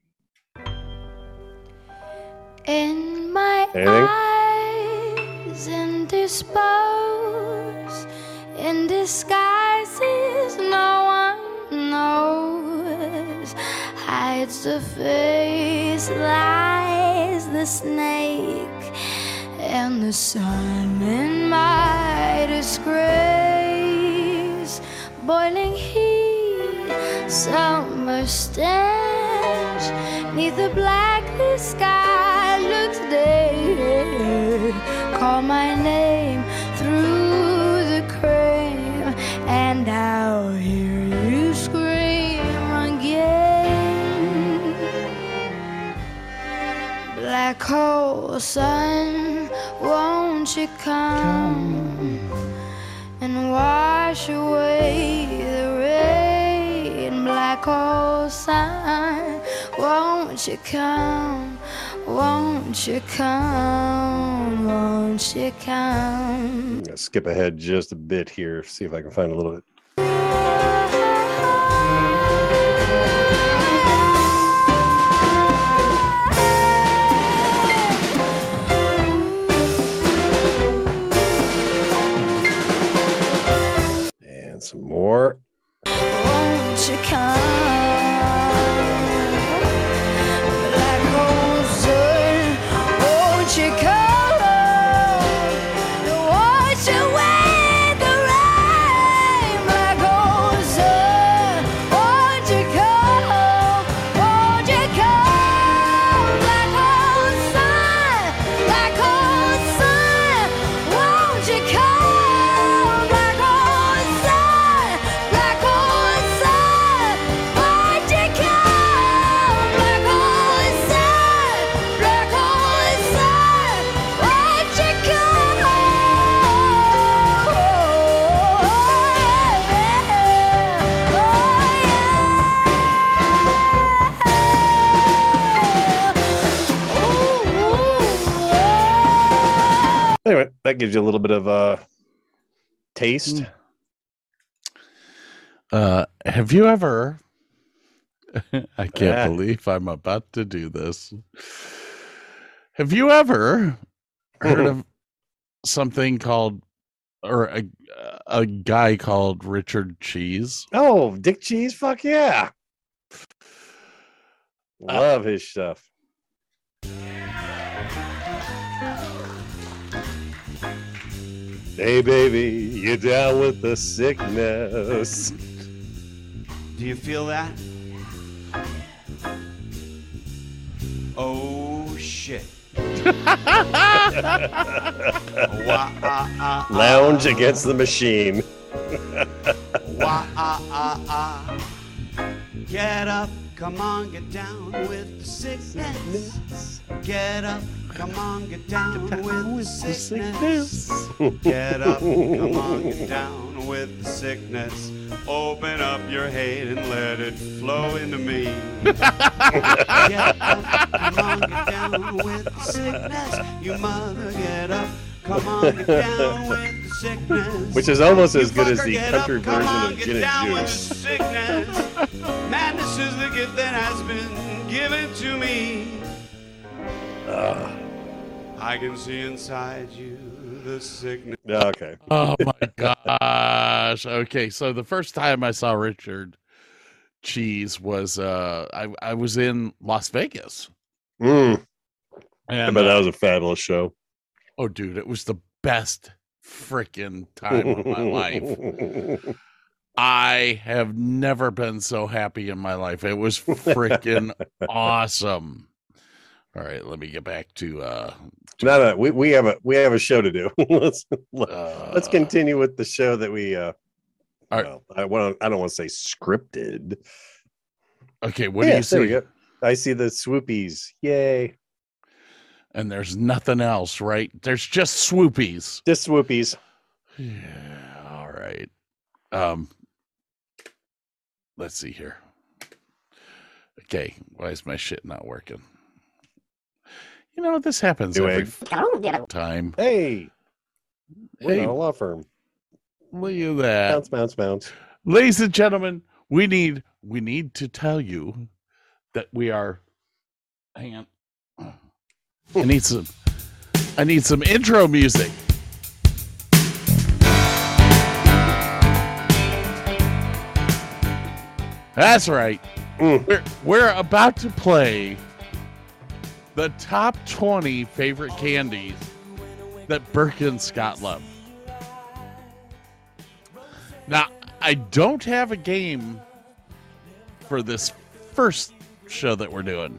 In my eyes, indisposed, in disguises no one knows, hides the face, lies the snake, and the sun in my disgrace. Boiling heat, summer stench, neath the blacklist sky looks dead. Call my name through the crane, and I'll hear you scream again. Black hole sun, won't you come and wash away the rain? Black hole sun, won't you come? Won't you come? Won't you come? I'm gonna skip ahead just a bit here, see if I can find a little bit. And some more. Won't you come? Black hole sun, won't you come? Wash away the rain. Black hole sun, won't you come? Won't you come? Black hole sun, won't you come? Black hole sun, black hole sun, won't you come? Black hole sun, black hole sun, won't you come? Anyway, that gives you a little bit of a taste. Have you ever I can't Yeah. believe I'm about to do this. Have you ever heard of something called, or a guy called Richard Cheese? Oh, Dick Cheese, fuck yeah. Love his stuff. Hey baby, you down with the sickness? Do you feel that? Oh shit. Lounge against the machine. Get up come on, get down with the sickness. Get up, come on, get down with the sickness. Get up, come on, get down with the sickness. Open up your hate and let it flow into me. Get up, come on, get down with the sickness. You mother, get up, come on, get down with the sickness. Which is almost as good as fucker, the get country up, come version on, of get Gin down and with Juice. the sickness. Madness is the gift that has been given to me. I can see inside you the sickness. Okay. Oh my gosh. Okay, so the first time I saw Richard Cheese was I was in Las Vegas. I And bet that was a fabulous show. oh dude, it was the best freaking time of my life. I have never been so happy in my life. It was freaking awesome. All right, let me get back to No, we have a show to do. let's continue with the show that we well, I don't want to say scripted. Okay, what do you there we see? go. I see the swoopies. Yay. And there's nothing else, right? There's just swoopies. Just swoopies. Yeah, all right. Let's see here. Okay, why is my shit not working? You know, this happens every time. Hey. We're Hey, not a law firm. look at that. Bounce, bounce, bounce. Ladies and gentlemen, we need to tell you that we are. Hang on. I need some intro music. That's right. We're about to play the top 20 favorite candies that Burke and Scott love. Now, I don't have a game for this first show that we're doing.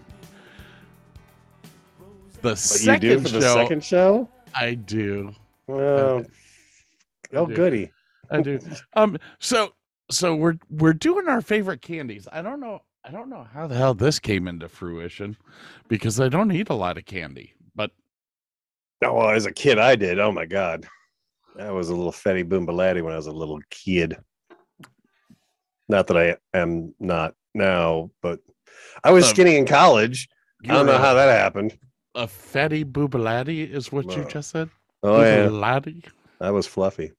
The But you do for the second show? I do. Well, goody. I do. So we're doing our favorite candies. I don't know how the hell this came into fruition because I don't eat a lot of candy. But well, as a kid, I did. Oh my God, I was a little fatty boombalatti when I was a little kid. Not that I am not now, but I was skinny in college. I don't know how that happened. A fatty boobalatti is what you just said? Oh, yeah. Boobalatti? I was fluffy.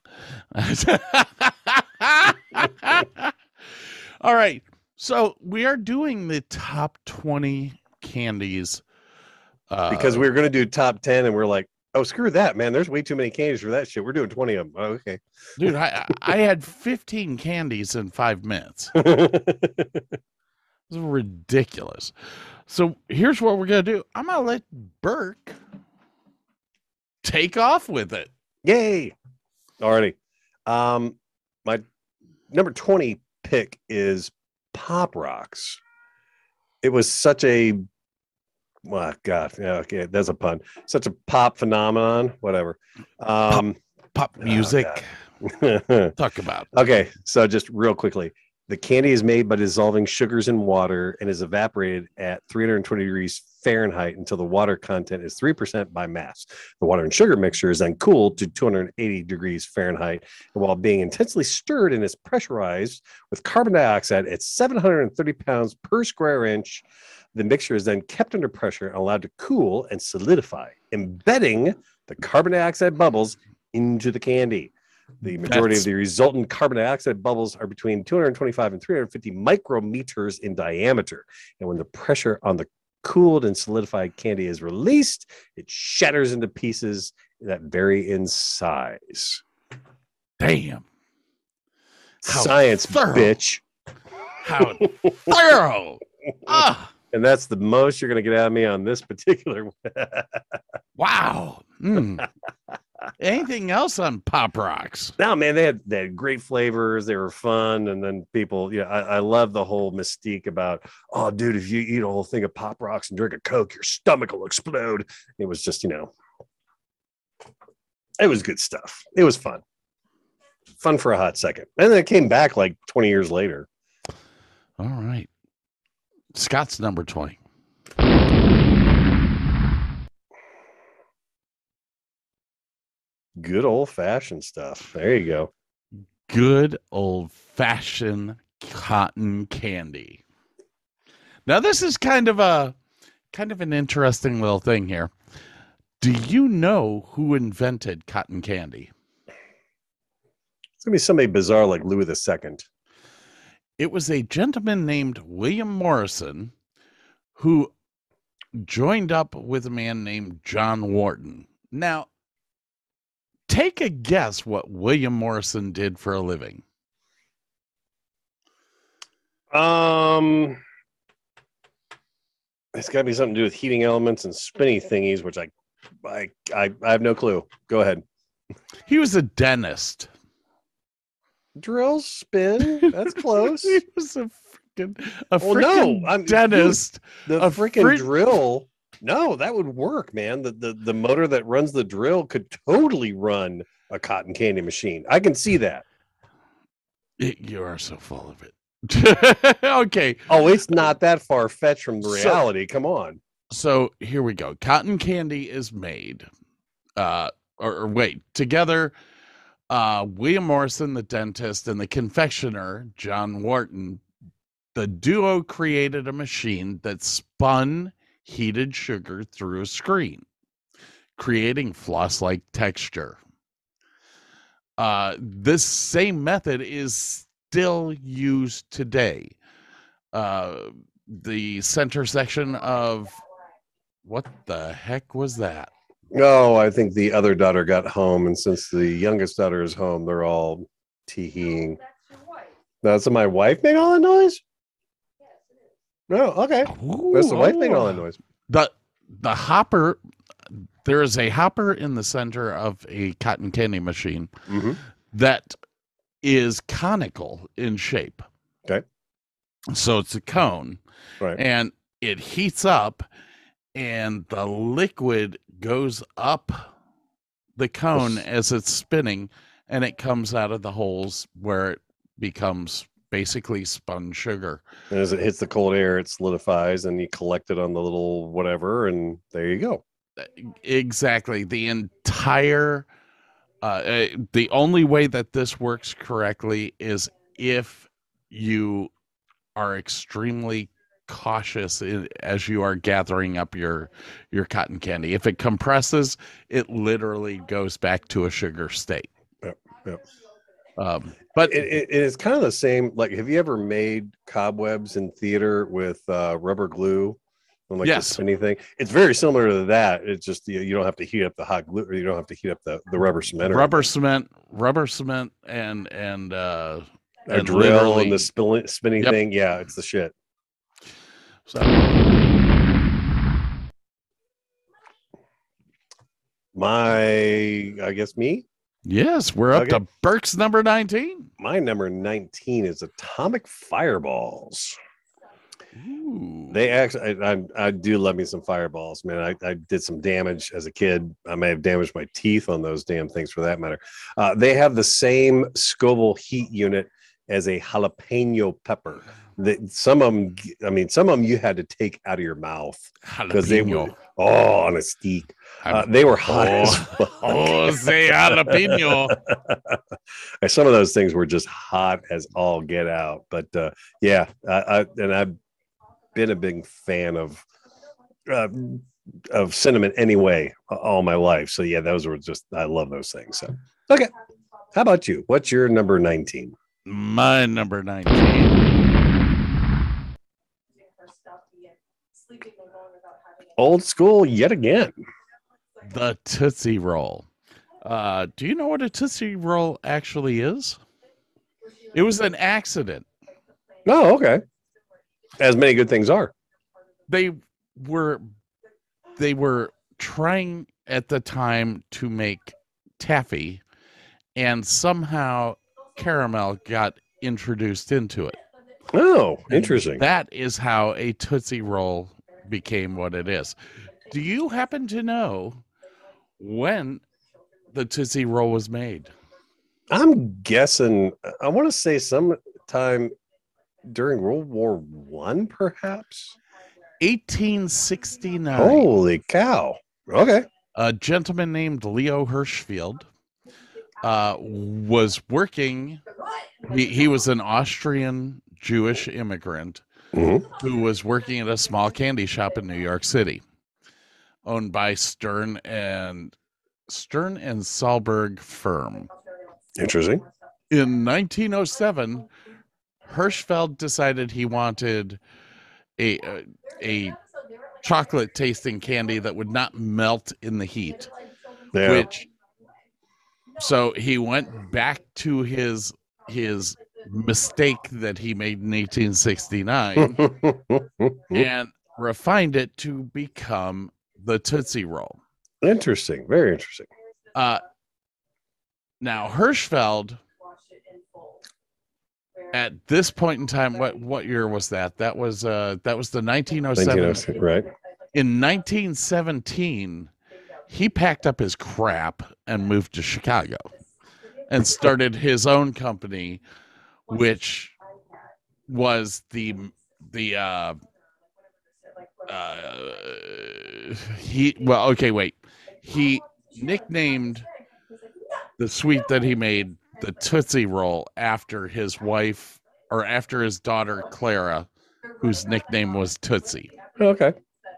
All right. So we are doing the top 20 candies. Because we were going to do top 10 and we're like, oh, screw that, man. There's way too many candies for that shit. We're doing 20 of them. Oh, okay. Dude, I had 15 candies in 5 minutes. It was ridiculous. So here's what we're going to do. I'm going to let Burke take off with it. Yay. Alrighty. My number 20 pick is Pop Rocks. It was such a, well, God, yeah, okay, that's a pun. Such a pop phenomenon, whatever. Pop music. Talk about it. Okay, so just real quickly. The candy is made by dissolving sugars in water and is evaporated at 320 degrees Fahrenheit until the water content is 3% by mass. The water and sugar mixture is then cooled to 280 degrees Fahrenheit. And while being intensely stirred and is pressurized with carbon dioxide at 730 pounds per square inch, the mixture is then kept under pressure and allowed to cool and solidify, embedding the carbon dioxide bubbles into the candy. The majority of the resultant carbon dioxide bubbles are between 225 and 350 micrometers in diameter. And when the pressure on the cooled and solidified candy is released, it shatters into pieces that vary in size. Damn. Science, bitch. How thorough. And that's the most you're going to get out of me on this particular one. Wow. Anything else on Pop Rocks? No, man, they had great flavors. They were fun. And then people, I love the whole mystique about, oh, dude, if you eat a whole thing of Pop Rocks and drink a Coke, your stomach will explode. It was just, it was good stuff. It was fun. Fun for a hot second. And then it came back like 20 years later. All right. Scott's number 20. Good old fashioned stuff. There you go. Good old fashioned cotton candy. Now this is kind of an interesting little thing here. Do you know who invented cotton candy? It's gonna be somebody bizarre like Louis II. It was a gentleman named William Morrison who joined up with a man named John Wharton. Now, take a guess what William Morrison did for a living. It's got to be something to do with heating elements and spinny thingies, which I have no clue. Go ahead. He was a dentist. Drill spin. That's close. He was a freaking dentist. Dude, the freaking drill. No, that would work, man. The motor that runs the drill could totally run a cotton candy machine. I can see that. You are so full of it. Okay. Oh, it's not that far fetched from the reality. Come on. So here we go. Cotton candy is made. Together, William Morrison, the dentist, and the confectioner, John Wharton, the duo created a machine that spun heated sugar through a screen, creating floss-like texture. This same method is still used today. The center section of what the heck was that? Oh, I think the other daughter got home, and since the youngest daughter is home, they're all tee-heeing. That's my wife making all that noise? Oh, okay. That's the wife making all that noise. The hopper, there is a hopper in the center of a cotton candy machine that is conical in shape. Okay. So it's a cone. Right. And it heats up and the liquid goes up the cone as it's spinning, and it comes out of the holes where it becomes basically spun sugar. And as it hits the cold air, it solidifies, and you collect it on the little whatever, and there you go. Exactly. The entire the only way that this works correctly is if you are extremely cautious as you are gathering up your cotton candy. If it compresses, it literally goes back to a sugar state. Yep. But it is kind of the same. Like, have you ever made cobwebs in theater with rubber glue? And the spinny thing. It's very similar to that. It's just you don't have to heat up the hot glue, or you don't have to heat up the rubber cement. Rubber cement, and a drill and the spinning thing. Yeah, it's the shit. So I guess me? Yes, we're up to Burke's number 19. My number 19 is Atomic Fireballs. Ooh. They actually, I do love me some fireballs, man. I did some damage as a kid. I may have damaged my teeth on those damn things, for that matter. They have the same Scoville heat unit as a jalapeno pepper. Some of them you had to take out of your mouth because they were on a steak. They were hot as fuck. Oh, say jalapeno. Some of those things were just hot as all get out. But I've been a big fan of cinnamon anyway all my life. So yeah, those were just, I love those things. So okay, how about you? What's your number 19? My number 19. Old school yet again. The Tootsie Roll. Do you know what a Tootsie Roll actually is? It was an accident. Oh, okay. As many good things are. They were trying at the time to make taffy, and somehow caramel got introduced into it. Oh, interesting. And that is how a Tootsie Roll became what it is. Do you happen to know when the Tootsie Roll was made? I'm guessing, I want to say sometime during World War One, perhaps. 1869. Holy cow! Okay. A gentleman named Leo Hirschfeld was working. He was an Austrian Jewish immigrant who was working at a small candy shop in New York City, owned by Stern and Sahlberg firm. Interesting. In 1907, Hirschfeld decided he wanted a chocolate tasting candy that would not melt in the heat. Yeah. So he went back to his mistake that he made in 1869 and refined it to become the Tootsie Roll. Interesting. Very interesting. Now Hirschfeld, at this point in time, what year was that? That was the 1907. Right. In 1917, he packed up his crap and moved to Chicago and started his own company, which was he nicknamed the sweet that he made the Tootsie Roll after his wife, or after his daughter Clara, whose nickname was Tootsie. Okay.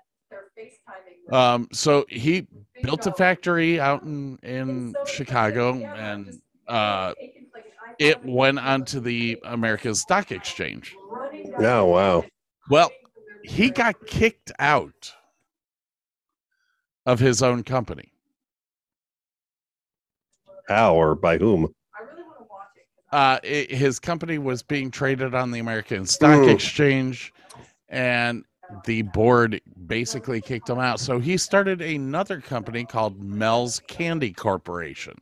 So he built a factory out in Chicago, and it went onto the American Stock Exchange. Oh, wow. Well, he got kicked out of his own company. How or by whom? His company was being traded on the American Stock Exchange, and the board basically kicked him out. So he started another company called Mel's Candy Corporation,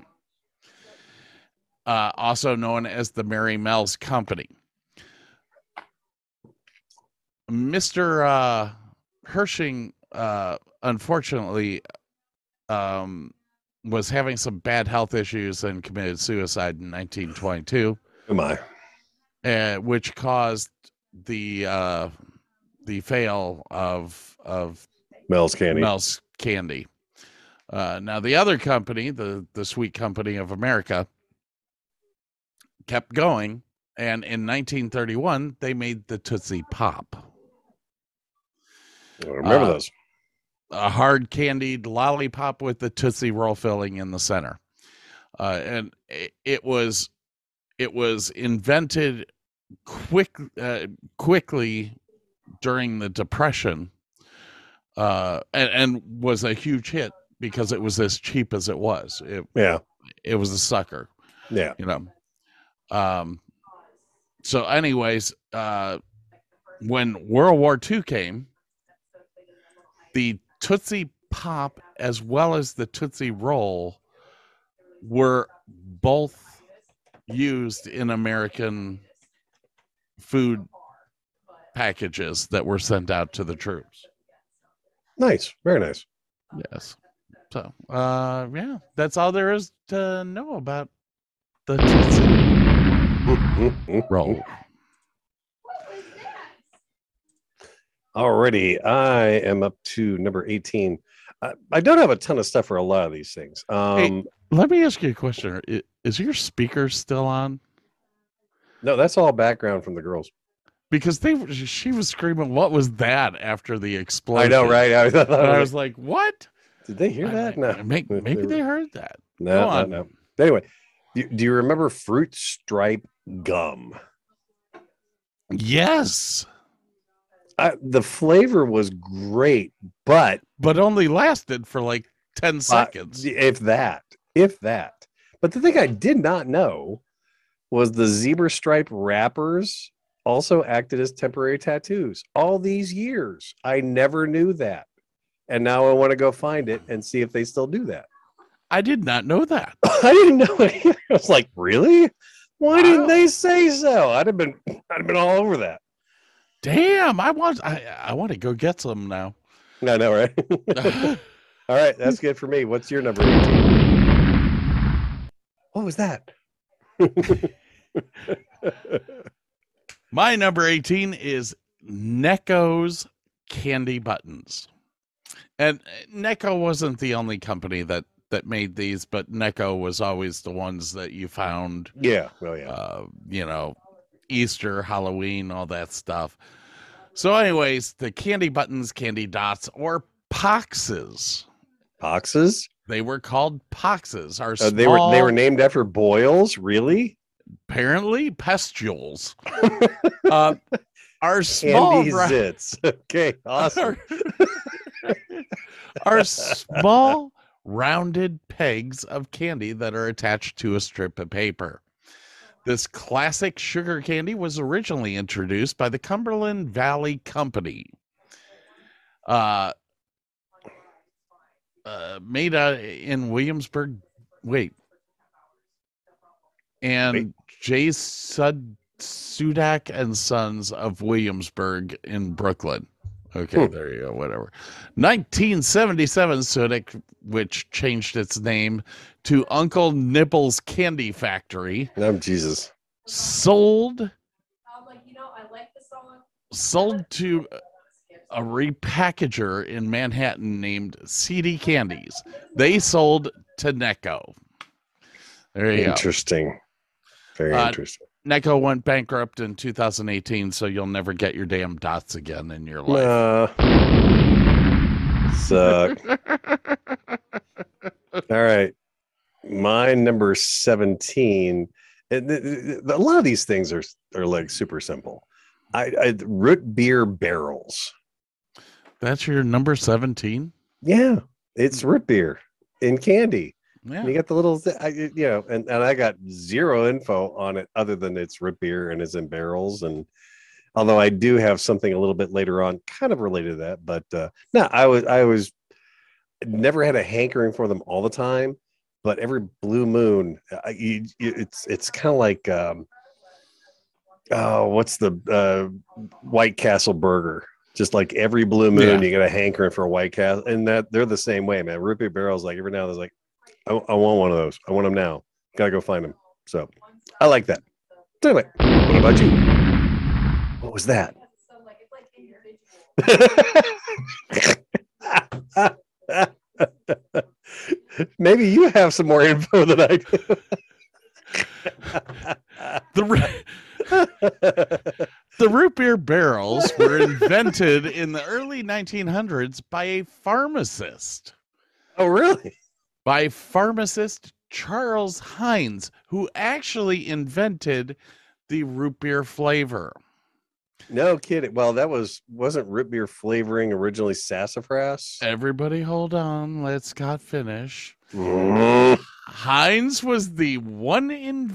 also known as the Mary Mel's Company. Mr. Hershing, unfortunately, was having some bad health issues and committed suicide in 1922. Which caused the fail of Mel's Candy. Mel's Candy. Now the other company, the Sweet Company of America, kept going, and in 1931 they made the Tootsie Pop. I remember those. A hard candied lollipop with the Tootsie Roll filling in the center, and it was invented quickly during the Depression, and was a huge hit because it was as cheap as it was. It was a sucker. Yeah, So, anyways, when World War II came, the Tootsie Pop as well as the Tootsie Roll were both used in American food packages that were sent out to the troops. Nice. Very nice. Yes. So, that's all there is to know about the Tootsie Roll. Alrighty, I am up to number 18. I don't have a ton of stuff for a lot of these things. Hey, let me ask you a question. Is your speaker still on? No, that's all background from the girls. Because she was screaming, "What was that?" after the explosion. I know, right? I was like, "What? Did they hear that? No, maybe they heard that." No. Anyway, do you remember Fruit Stripe gum? Yes. The flavor was great, but only lasted for like 10 seconds. If that. But the thing I did not know was the zebra stripe wrappers also acted as temporary tattoos all these years. I never knew that. And now I want to go find it and see if they still do that. I did not know that. I didn't know it either. I was like, really? Why didn't they say so? I'd have been all over that. Damn, I want to go get some now. I know, right? All right, that's good for me. What's your number 18? What was that? My number 18 is Necco's Candy Buttons. And Necco wasn't the only company that made these, but Necco was always the ones that you found. Yeah. Well, yeah. You know, Easter, Halloween, all that stuff. So anyways, the Candy Buttons, Candy Dots, or Poxes. Poxes? They were called Poxes. They were named after boils? Really? Apparently, pustules. Our small Candy zits. Okay, awesome. Are small rounded pegs of candy that are attached to a strip of paper. This classic sugar candy was originally introduced by the Cumberland Valley Company. Made in Williamsburg. J. Sudak and Sons of Williamsburg in Brooklyn. Okay, there you go, whatever. 1977, Sudak, which changed its name to Uncle Nibble's Candy Factory. Oh, Jesus. Sold to a repackager in Manhattan named CD Candies. They sold to Necco. There you go. Interesting. Very interesting. Necco went bankrupt in 2018, so you'll never get your damn dots again in your life. Suck. All right. My number 17. A lot of these things are like super simple. Root beer barrels. That's your number 17? Yeah, it's root beer in candy. Yeah. You got the little, and I got zero info on it other than it's root beer and it's in barrels. And although I do have something a little bit later on, kind of related to that, but no, I was never had a hankering for them all the time, but every blue moon, it's kind of like, what's the White Castle burger? Just like every blue moon, you get a hankering for a White Castle, and that they're the same way, man. Root beer barrels, like every now and then, like, I want one of those. I want them now. Gotta go find them. So I like that. Anyway, what about you? What was that? Maybe you have some more info than I do. The root beer barrels were invented in the early 1900s by a pharmacist. Oh, really? By pharmacist Charles Heinz, who actually invented the root beer flavor. No kidding. Well, wasn't root beer flavoring originally sassafras? Everybody hold on. Let Scott finish. Mm-hmm. Heinz was the one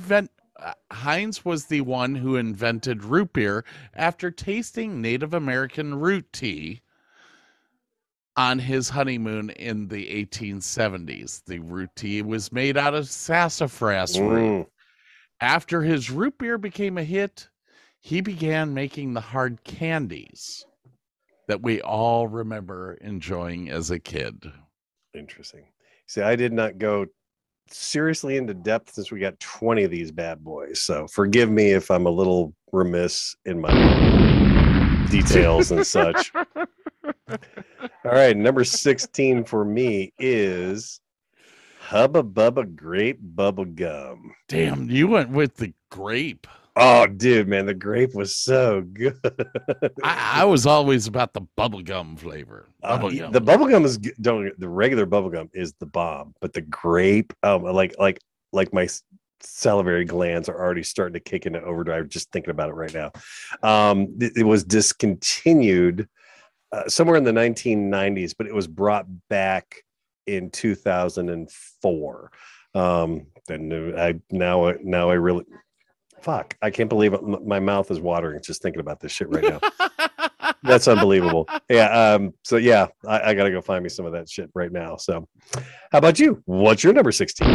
who invented root beer after tasting Native American root tea on his honeymoon in the 1870s. The root tea was made out of sassafras root. After his root beer became a hit, he began making the hard candies that we all remember enjoying as a kid. Interesting. See, I did not go seriously into depth since we got 20 of these bad boys. So forgive me if I'm a little remiss in my details and such. All right, number 16 for me is Hubba Bubba Grape Bubble Gum. Damn, you went with the grape. Oh, dude, man, the grape was so good. I was always about the bubblegum flavor. Bubblegum. The bubblegum is the regular bubblegum is the bomb, but the grape, like my salivary glands are already starting to kick into overdrive just thinking about it right now. It was discontinued somewhere in the 1990s, but it was brought back in 2004. And I really, fuck, I can't believe it. My mouth is watering just thinking about this shit right now. That's unbelievable. Yeah. So yeah, I gotta go find me some of that shit right now. So how about you? What's your number 16?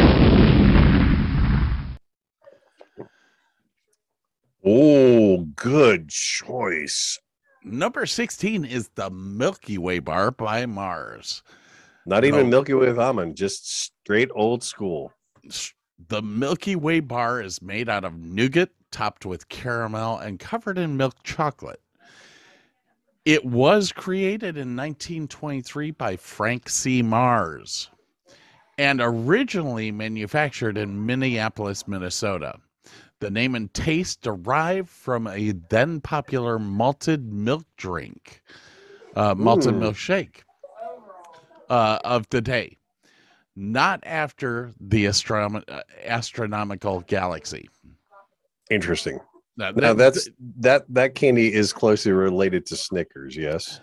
Oh, good choice. Number 16 is the Milky Way bar by Mars. Not even Milky Way with almond, just straight old school. The Milky Way bar is made out of nougat, topped with caramel and covered in milk chocolate. It was created in 1923 by Frank C. Mars and originally manufactured in Minneapolis, Minnesota. The name and taste derived from a then popular malted milk drink, malted milk shake of the day, not after the astronomical galaxy. Interesting. Now, Now that candy is closely related to Snickers, yes.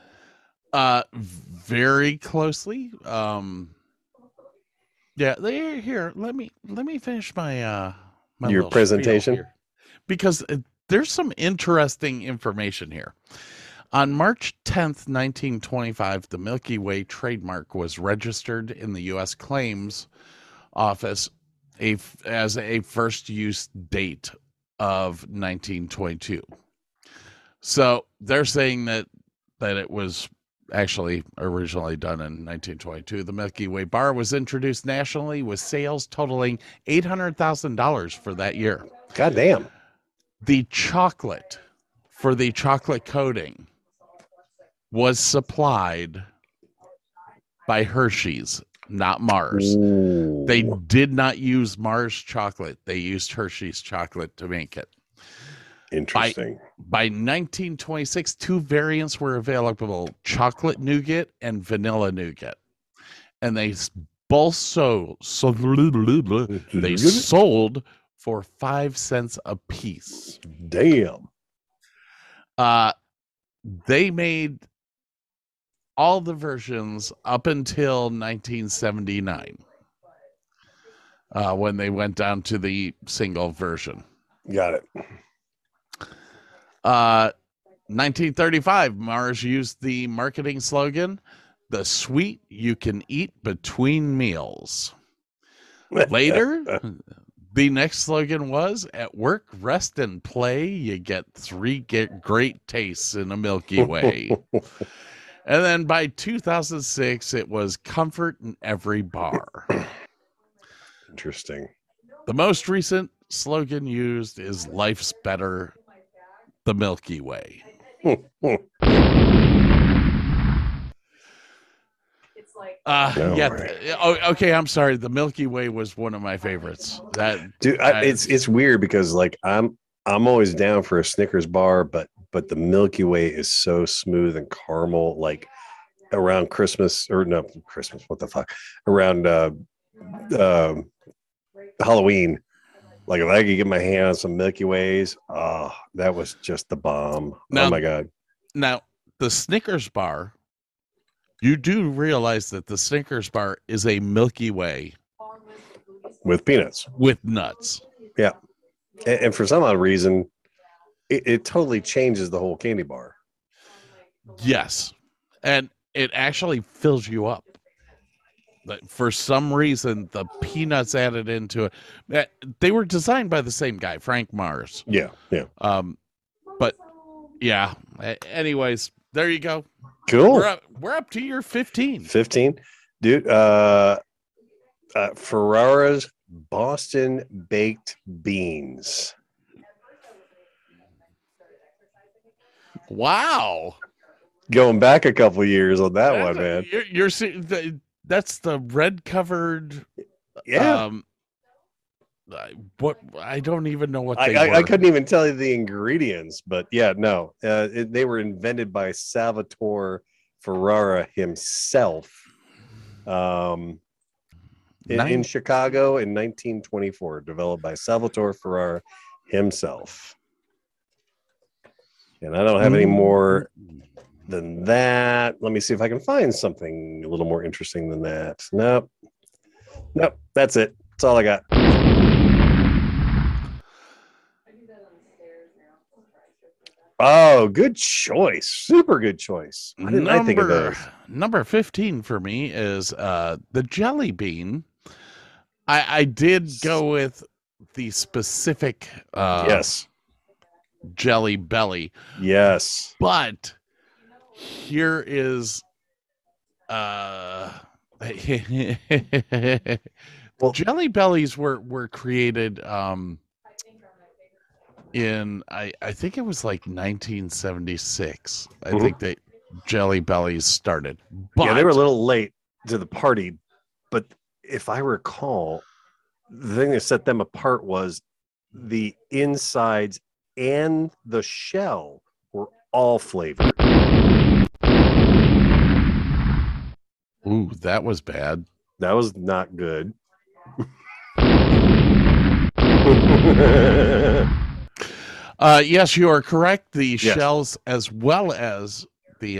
Very closely. Yeah, here. Let me finish my my Your little presentation spiel here, because there's some interesting information here. On March 10th, 1925, the Milky Way trademark was registered in the U.S. Claims Office as a first use date of 1922. So they're saying that it was actually originally done in 1922. The Milky Way bar was introduced nationally with sales totaling $800,000 for that year. God damn. The chocolate for the chocolate coating was supplied by Hershey's, not Mars. Ooh. They did not use Mars chocolate. They used Hershey's chocolate to make it. Interesting. By 1926, two variants were available: chocolate nougat and vanilla nougat. And they both sold for 5 cents a piece. Damn. They made all the versions up until 1979, when they went down to the single version. Got it. 1935, Mars used the marketing slogan, "The sweet you can eat between meals." Later, the next slogan was, "At work, rest, and play, you get 3 great tastes in a Milky Way." And then by 2006, it was "Comfort in every bar." Interesting. The most recent slogan used is "Life's better, the Milky Way." Okay, I'm sorry. The Milky Way was one of my favorites. It's weird because like I'm always down for a Snickers bar, but the Milky Way is so smooth and caramel. Like around Christmas, what the fuck? Around Halloween. Like if I could get my hand on some Milky Ways, that was just the bomb. Oh my God. Now, the Snickers bar, you do realize that the Snickers bar is a Milky Way with peanuts, with nuts. Yeah. And for some odd reason, it totally changes the whole candy bar. Yes. And it actually fills you up. But for some reason, the peanuts added into it. They were designed by the same guy, Frank Mars. Yeah. But yeah. Anyways, there you go. Cool. We're up to your 15. 15, dude. Ferrara's Boston baked beans. Wow. Going back a couple years on that one, man. You're that's the red covered. Yeah. What I don't even know what they were. I couldn't even tell you the ingredients, but yeah, no. They were invented by Salvatore Ferrara himself. In Chicago in 1924, developed by Salvatore Ferrara himself. And I don't have any more than that. Let me see if I can find something a little more interesting than that. Nope. That's it. That's all I got. Oh, good choice. Super good choice. Why didn't I think of those? Number 15 for me is the jelly bean. I did go with the specific yes, Jelly Belly. Yes. But here is well, Jelly Bellies were created in I think it was like 1976. I Mhm. think that Jelly Bellies started. But Yeah, they were a little late to the party, but if I recall, the thing that set them apart was the insides and the shell were all flavored. Ooh, that was bad. That was not good. Yes, you are correct. The Yes. shells as well as the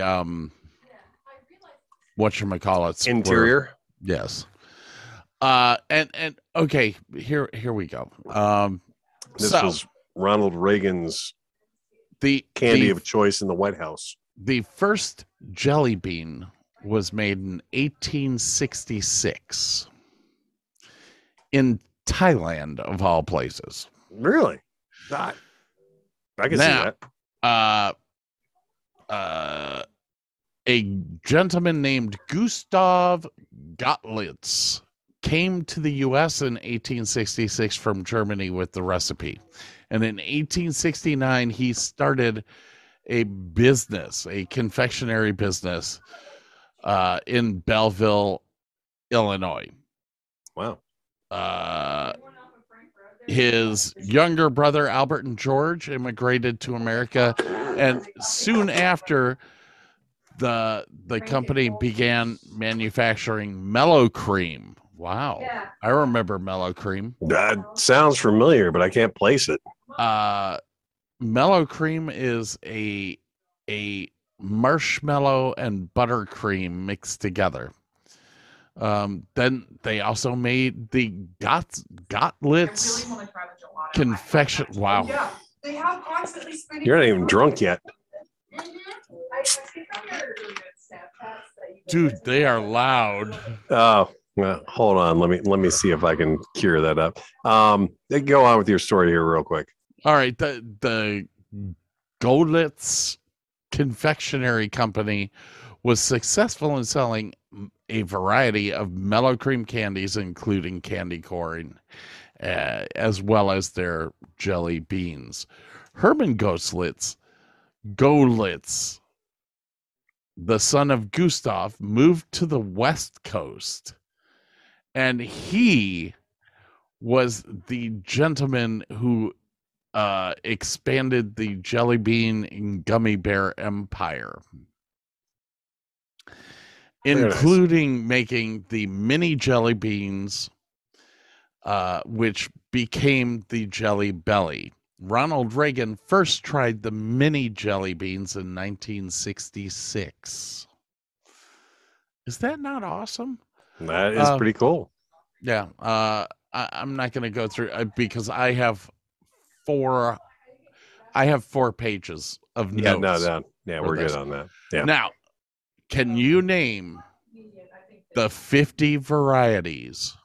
whatchamacallits Interior. yes. And okay, here we go. This so was Ronald Reagan's the candy of choice in the White House. The first jelly bean was made in 1866 in Thailand, of all places. Really? I can see that. A gentleman named Gustav Gottlieb came to the U.S. in 1866 from Germany with the recipe. And in 1869, he started a business, a confectionery business in Belleville, Illinois. Wow. His younger brother, Albert and George, immigrated to America. And soon after, the company began manufacturing Mellow Cream. Wow. Yeah. I remember Mellow Cream. That sounds familiar, but I can't place it. Mellow Cream is a marshmallow and buttercream mixed together. Then they also made the Gottlieb's confection. Wow. Yeah, they have constantly spinning. You're not even drunk yet. Dude, they are loud. Oh, well, hold on. Let me see if I can cure that up. Go on with your story here real quick. All right, the Gottlieb's Confectionery Company was successful in selling a variety of Mellow Cream candies, including candy corn, as well as their jelly beans. Herman Gottlieb, the son of Gustav, moved to the West Coast, and he was the gentleman who expanded the jelly bean and gummy bear empire, including making the mini jelly beans, which became the Jelly Belly. Ronald Reagan first tried the mini jelly beans in 1966. Is that not awesome? That is pretty cool. Yeah. I'm not going to go through because I have 4 pages of notes. Yeah, we're good on that. Yeah. Now, can you name the 50 varieties?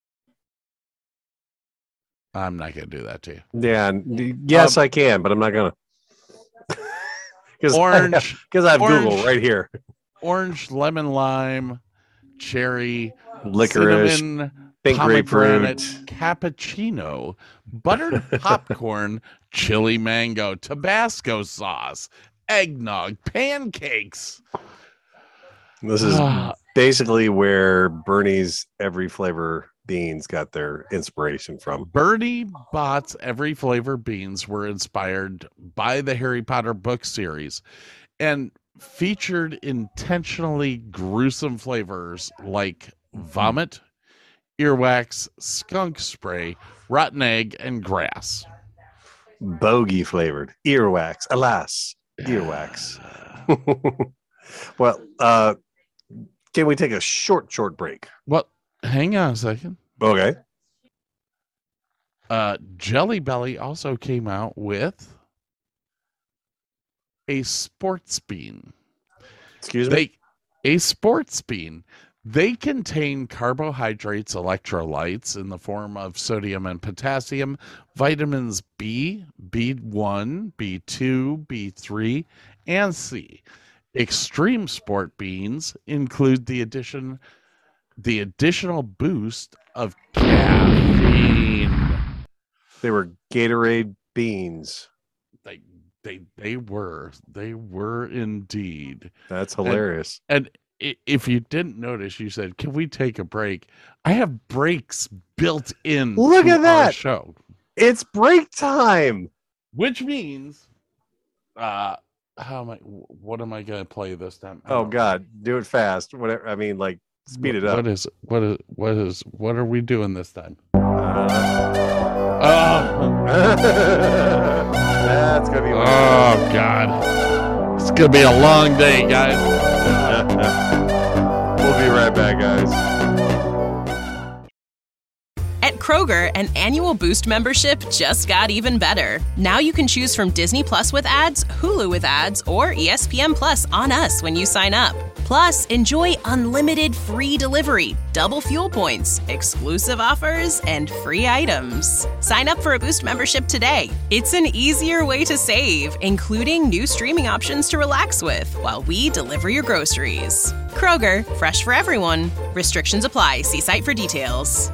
I'm not going to do that to you. Yeah. Yes, I can, but I'm not going to. Because I have Google right here. Orange, lemon, lime, cherry, licorice, cinnamon, pink grapefruit, cappuccino, buttered popcorn, chili mango, Tabasco sauce, eggnog, pancakes. This is basically where Bernie's Every Flavor beans got their inspiration from. Bernie Bott's Every Flavor beans were inspired by the Harry Potter book series and featured intentionally gruesome flavors like vomit, earwax, skunk spray, rotten egg, and grass. Bogey flavored earwax. Alas, earwax. Well, can we take a short break? Well, hang on a second. Okay. Jelly Belly also came out with a sports bean. Excuse me? A sports bean. They contain carbohydrates, electrolytes in the form of sodium and potassium, vitamins B, B1, B2, B3, and C. Extreme sport beans include the additional boost of caffeine. They were Gatorade beans. They were indeed. That's hilarious. And if you didn't notice, you said, "Can we take a break?" I have breaks built in. Look at that show. It's break time, which means, what am I going to play this time? Oh God, do it fast. Whatever. I mean, like, speed it up. What are we doing this time? That's gonna be. Oh God, it's gonna be a long day, guys. We'll be right back, guys. At Kroger, an annual Boost membership just got even better. Now you can choose from Disney Plus with ads, Hulu with ads, or ESPN Plus on us when you sign up. Plus, enjoy unlimited free delivery, double fuel points, exclusive offers, and free items. Sign up for a Boost membership today. It's an easier way to save, including new streaming options to relax with while we deliver your groceries. Kroger, fresh for everyone. Restrictions apply. See site for details.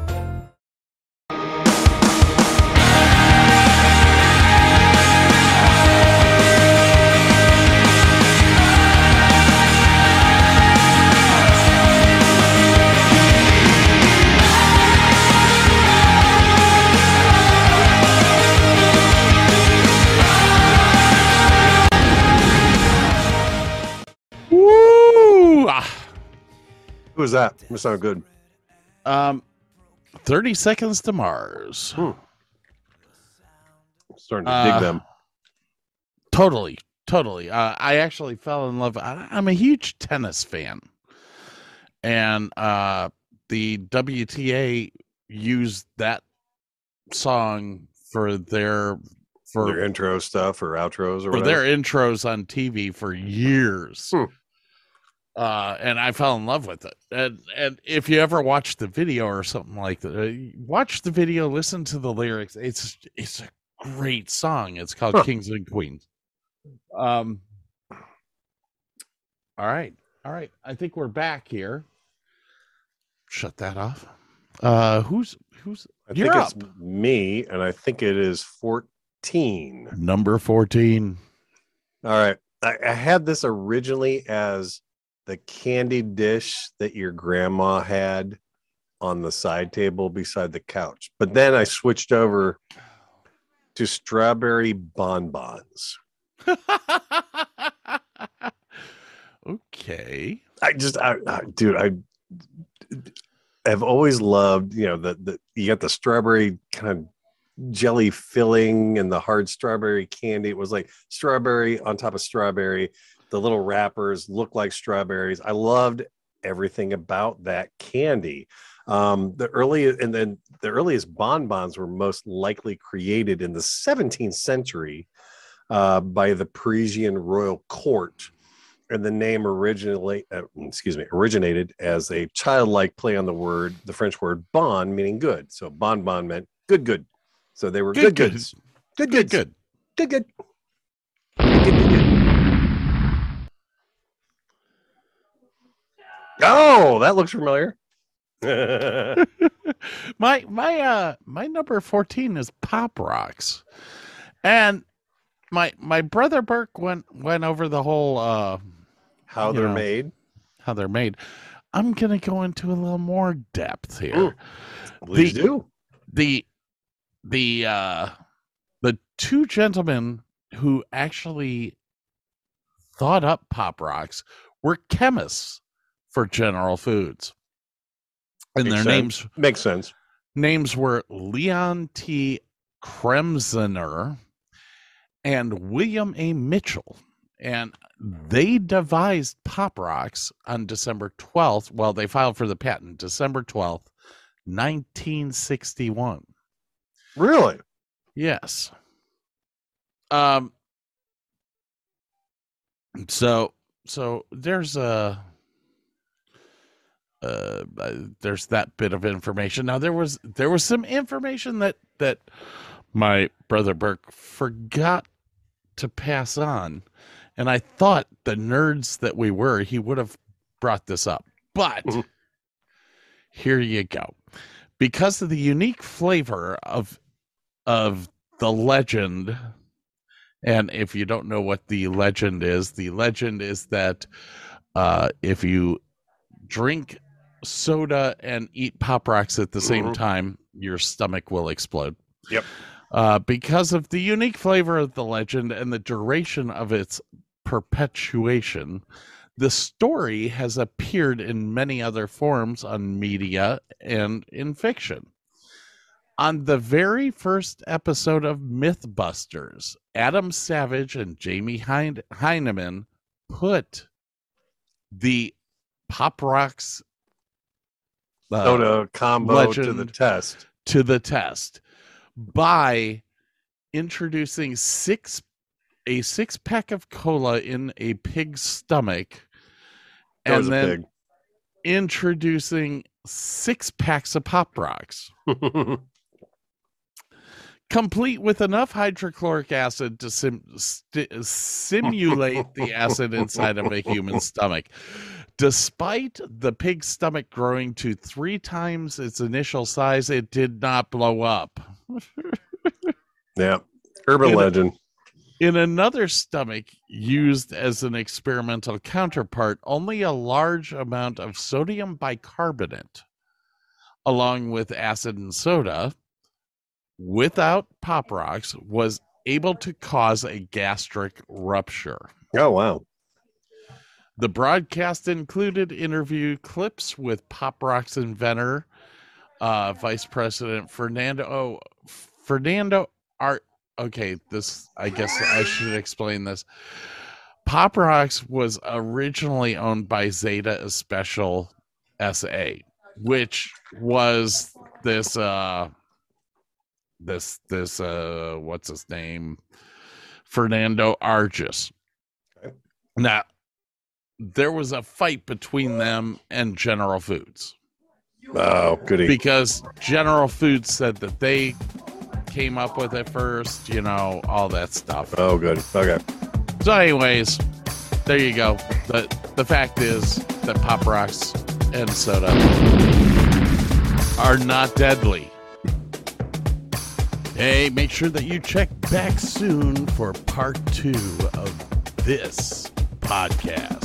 Who was that? It sound good. 30 Seconds to Mars. Starting to dig them. Totally. I actually fell in love. I'm a huge tennis fan. And the WTA used that song for their intro stuff or outros or for whatever. their intros on TV for years. And I fell in love with it. And if you ever watch the video or something like that, watch the video, listen to the lyrics. It's a great song. It's called Kings and Queens. All right. I think we're back here. Shut that off. Who's I think it's me, and I think it is 14. Number 14. All right. I had this originally as the candy dish that your grandma had on the side table beside the couch. But then I switched over to strawberry bonbons. Okay. I've always loved, the you got the strawberry kind of jelly filling and the hard strawberry candy. It was like strawberry on top of strawberry. The little wrappers look like strawberries. I loved everything about that candy. The earliest bonbons were most likely created in the 17th century by the Parisian royal court, and the name originated as a childlike play on the French word bon, meaning good. So bonbon meant good. So they were good goods. Good. Oh, that looks familiar. my number 14 is Pop Rocks, and my brother Burke went over the whole how they're made. I'm gonna go into a little more depth here. Please do. The two gentlemen who actually thought up Pop Rocks were chemists for General Foods. And their names makes sense. Names were Leon T. Kremsener and William A. Mitchell. And they devised Pop Rocks on December 12th. Well, they filed for the patent December 12th, 1961. Really? Yes. So there's that bit of information. Now there was some information that my brother Burke forgot to pass on, and I thought, the nerds that we were, he would have brought this up. But here you go. Because of the unique flavor of the legend. And if you don't know what the legend is that if you drink soda and eat Pop Rocks at the same time, your stomach will explode. Yep. Because of the unique flavor of the legend and the duration of its perpetuation, the story has appeared in many other forms on media and in fiction. On the very first episode of Mythbusters, Adam Savage and Jamie Heineman put the Pop Rocks soda combo to the test by introducing a six-pack of cola in a pig's stomach, and then introducing 6 packs of Pop Rocks. Complete with enough hydrochloric acid to simulate the acid inside of a human stomach. Despite the pig's stomach growing to 3 times its initial size, it did not blow up. Yeah, urban legend. In another stomach used as an experimental counterpart, only a large amount of sodium bicarbonate, along with acid and soda, without Pop Rocks, was able to cause a gastric rupture. Oh, wow. The broadcast included interview clips with Pop Rocks inventor, Vice President Fernando Okay, I guess I should explain this. Pop Rocks was originally owned by Zeta Especial SA, which was this what's his name? Fernando Argis. Okay. Now, there was a fight between them and General Foods. Oh, goody. Because General Foods said that they came up with it first, all that stuff. Oh, good. Okay. So anyways, there you go. The fact is that Pop Rocks and soda are not deadly. Hey, make sure that you check back soon for part 2 of this podcast.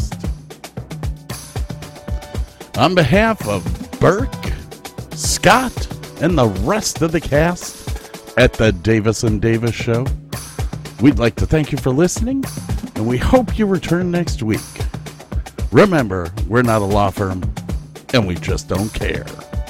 On behalf of Burke, Scott, and the rest of the cast at the Davis and Davis Show, we'd like to thank you for listening, and we hope you return next week. Remember, we're not a law firm, and we just don't care.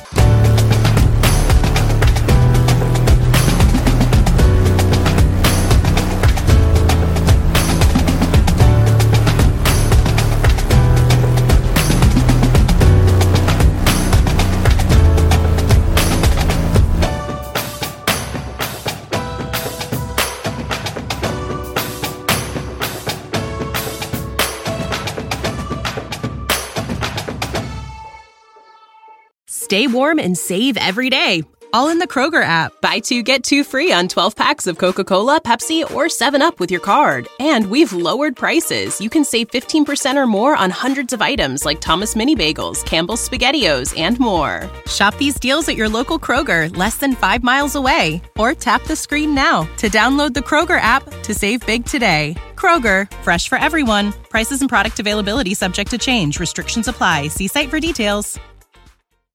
Stay warm and save every day, all in the Kroger app. Buy 2, get 2 free on 12 packs of Coca-Cola, Pepsi, or 7-Up with your card. And we've lowered prices. You can save 15% or more on hundreds of items like Thomas Mini Bagels, Campbell's SpaghettiOs, and more. Shop these deals at your local Kroger, less than 5 miles away. Or tap the screen now to download the Kroger app to save big today. Kroger, fresh for everyone. Prices and product availability subject to change. Restrictions apply. See site for details.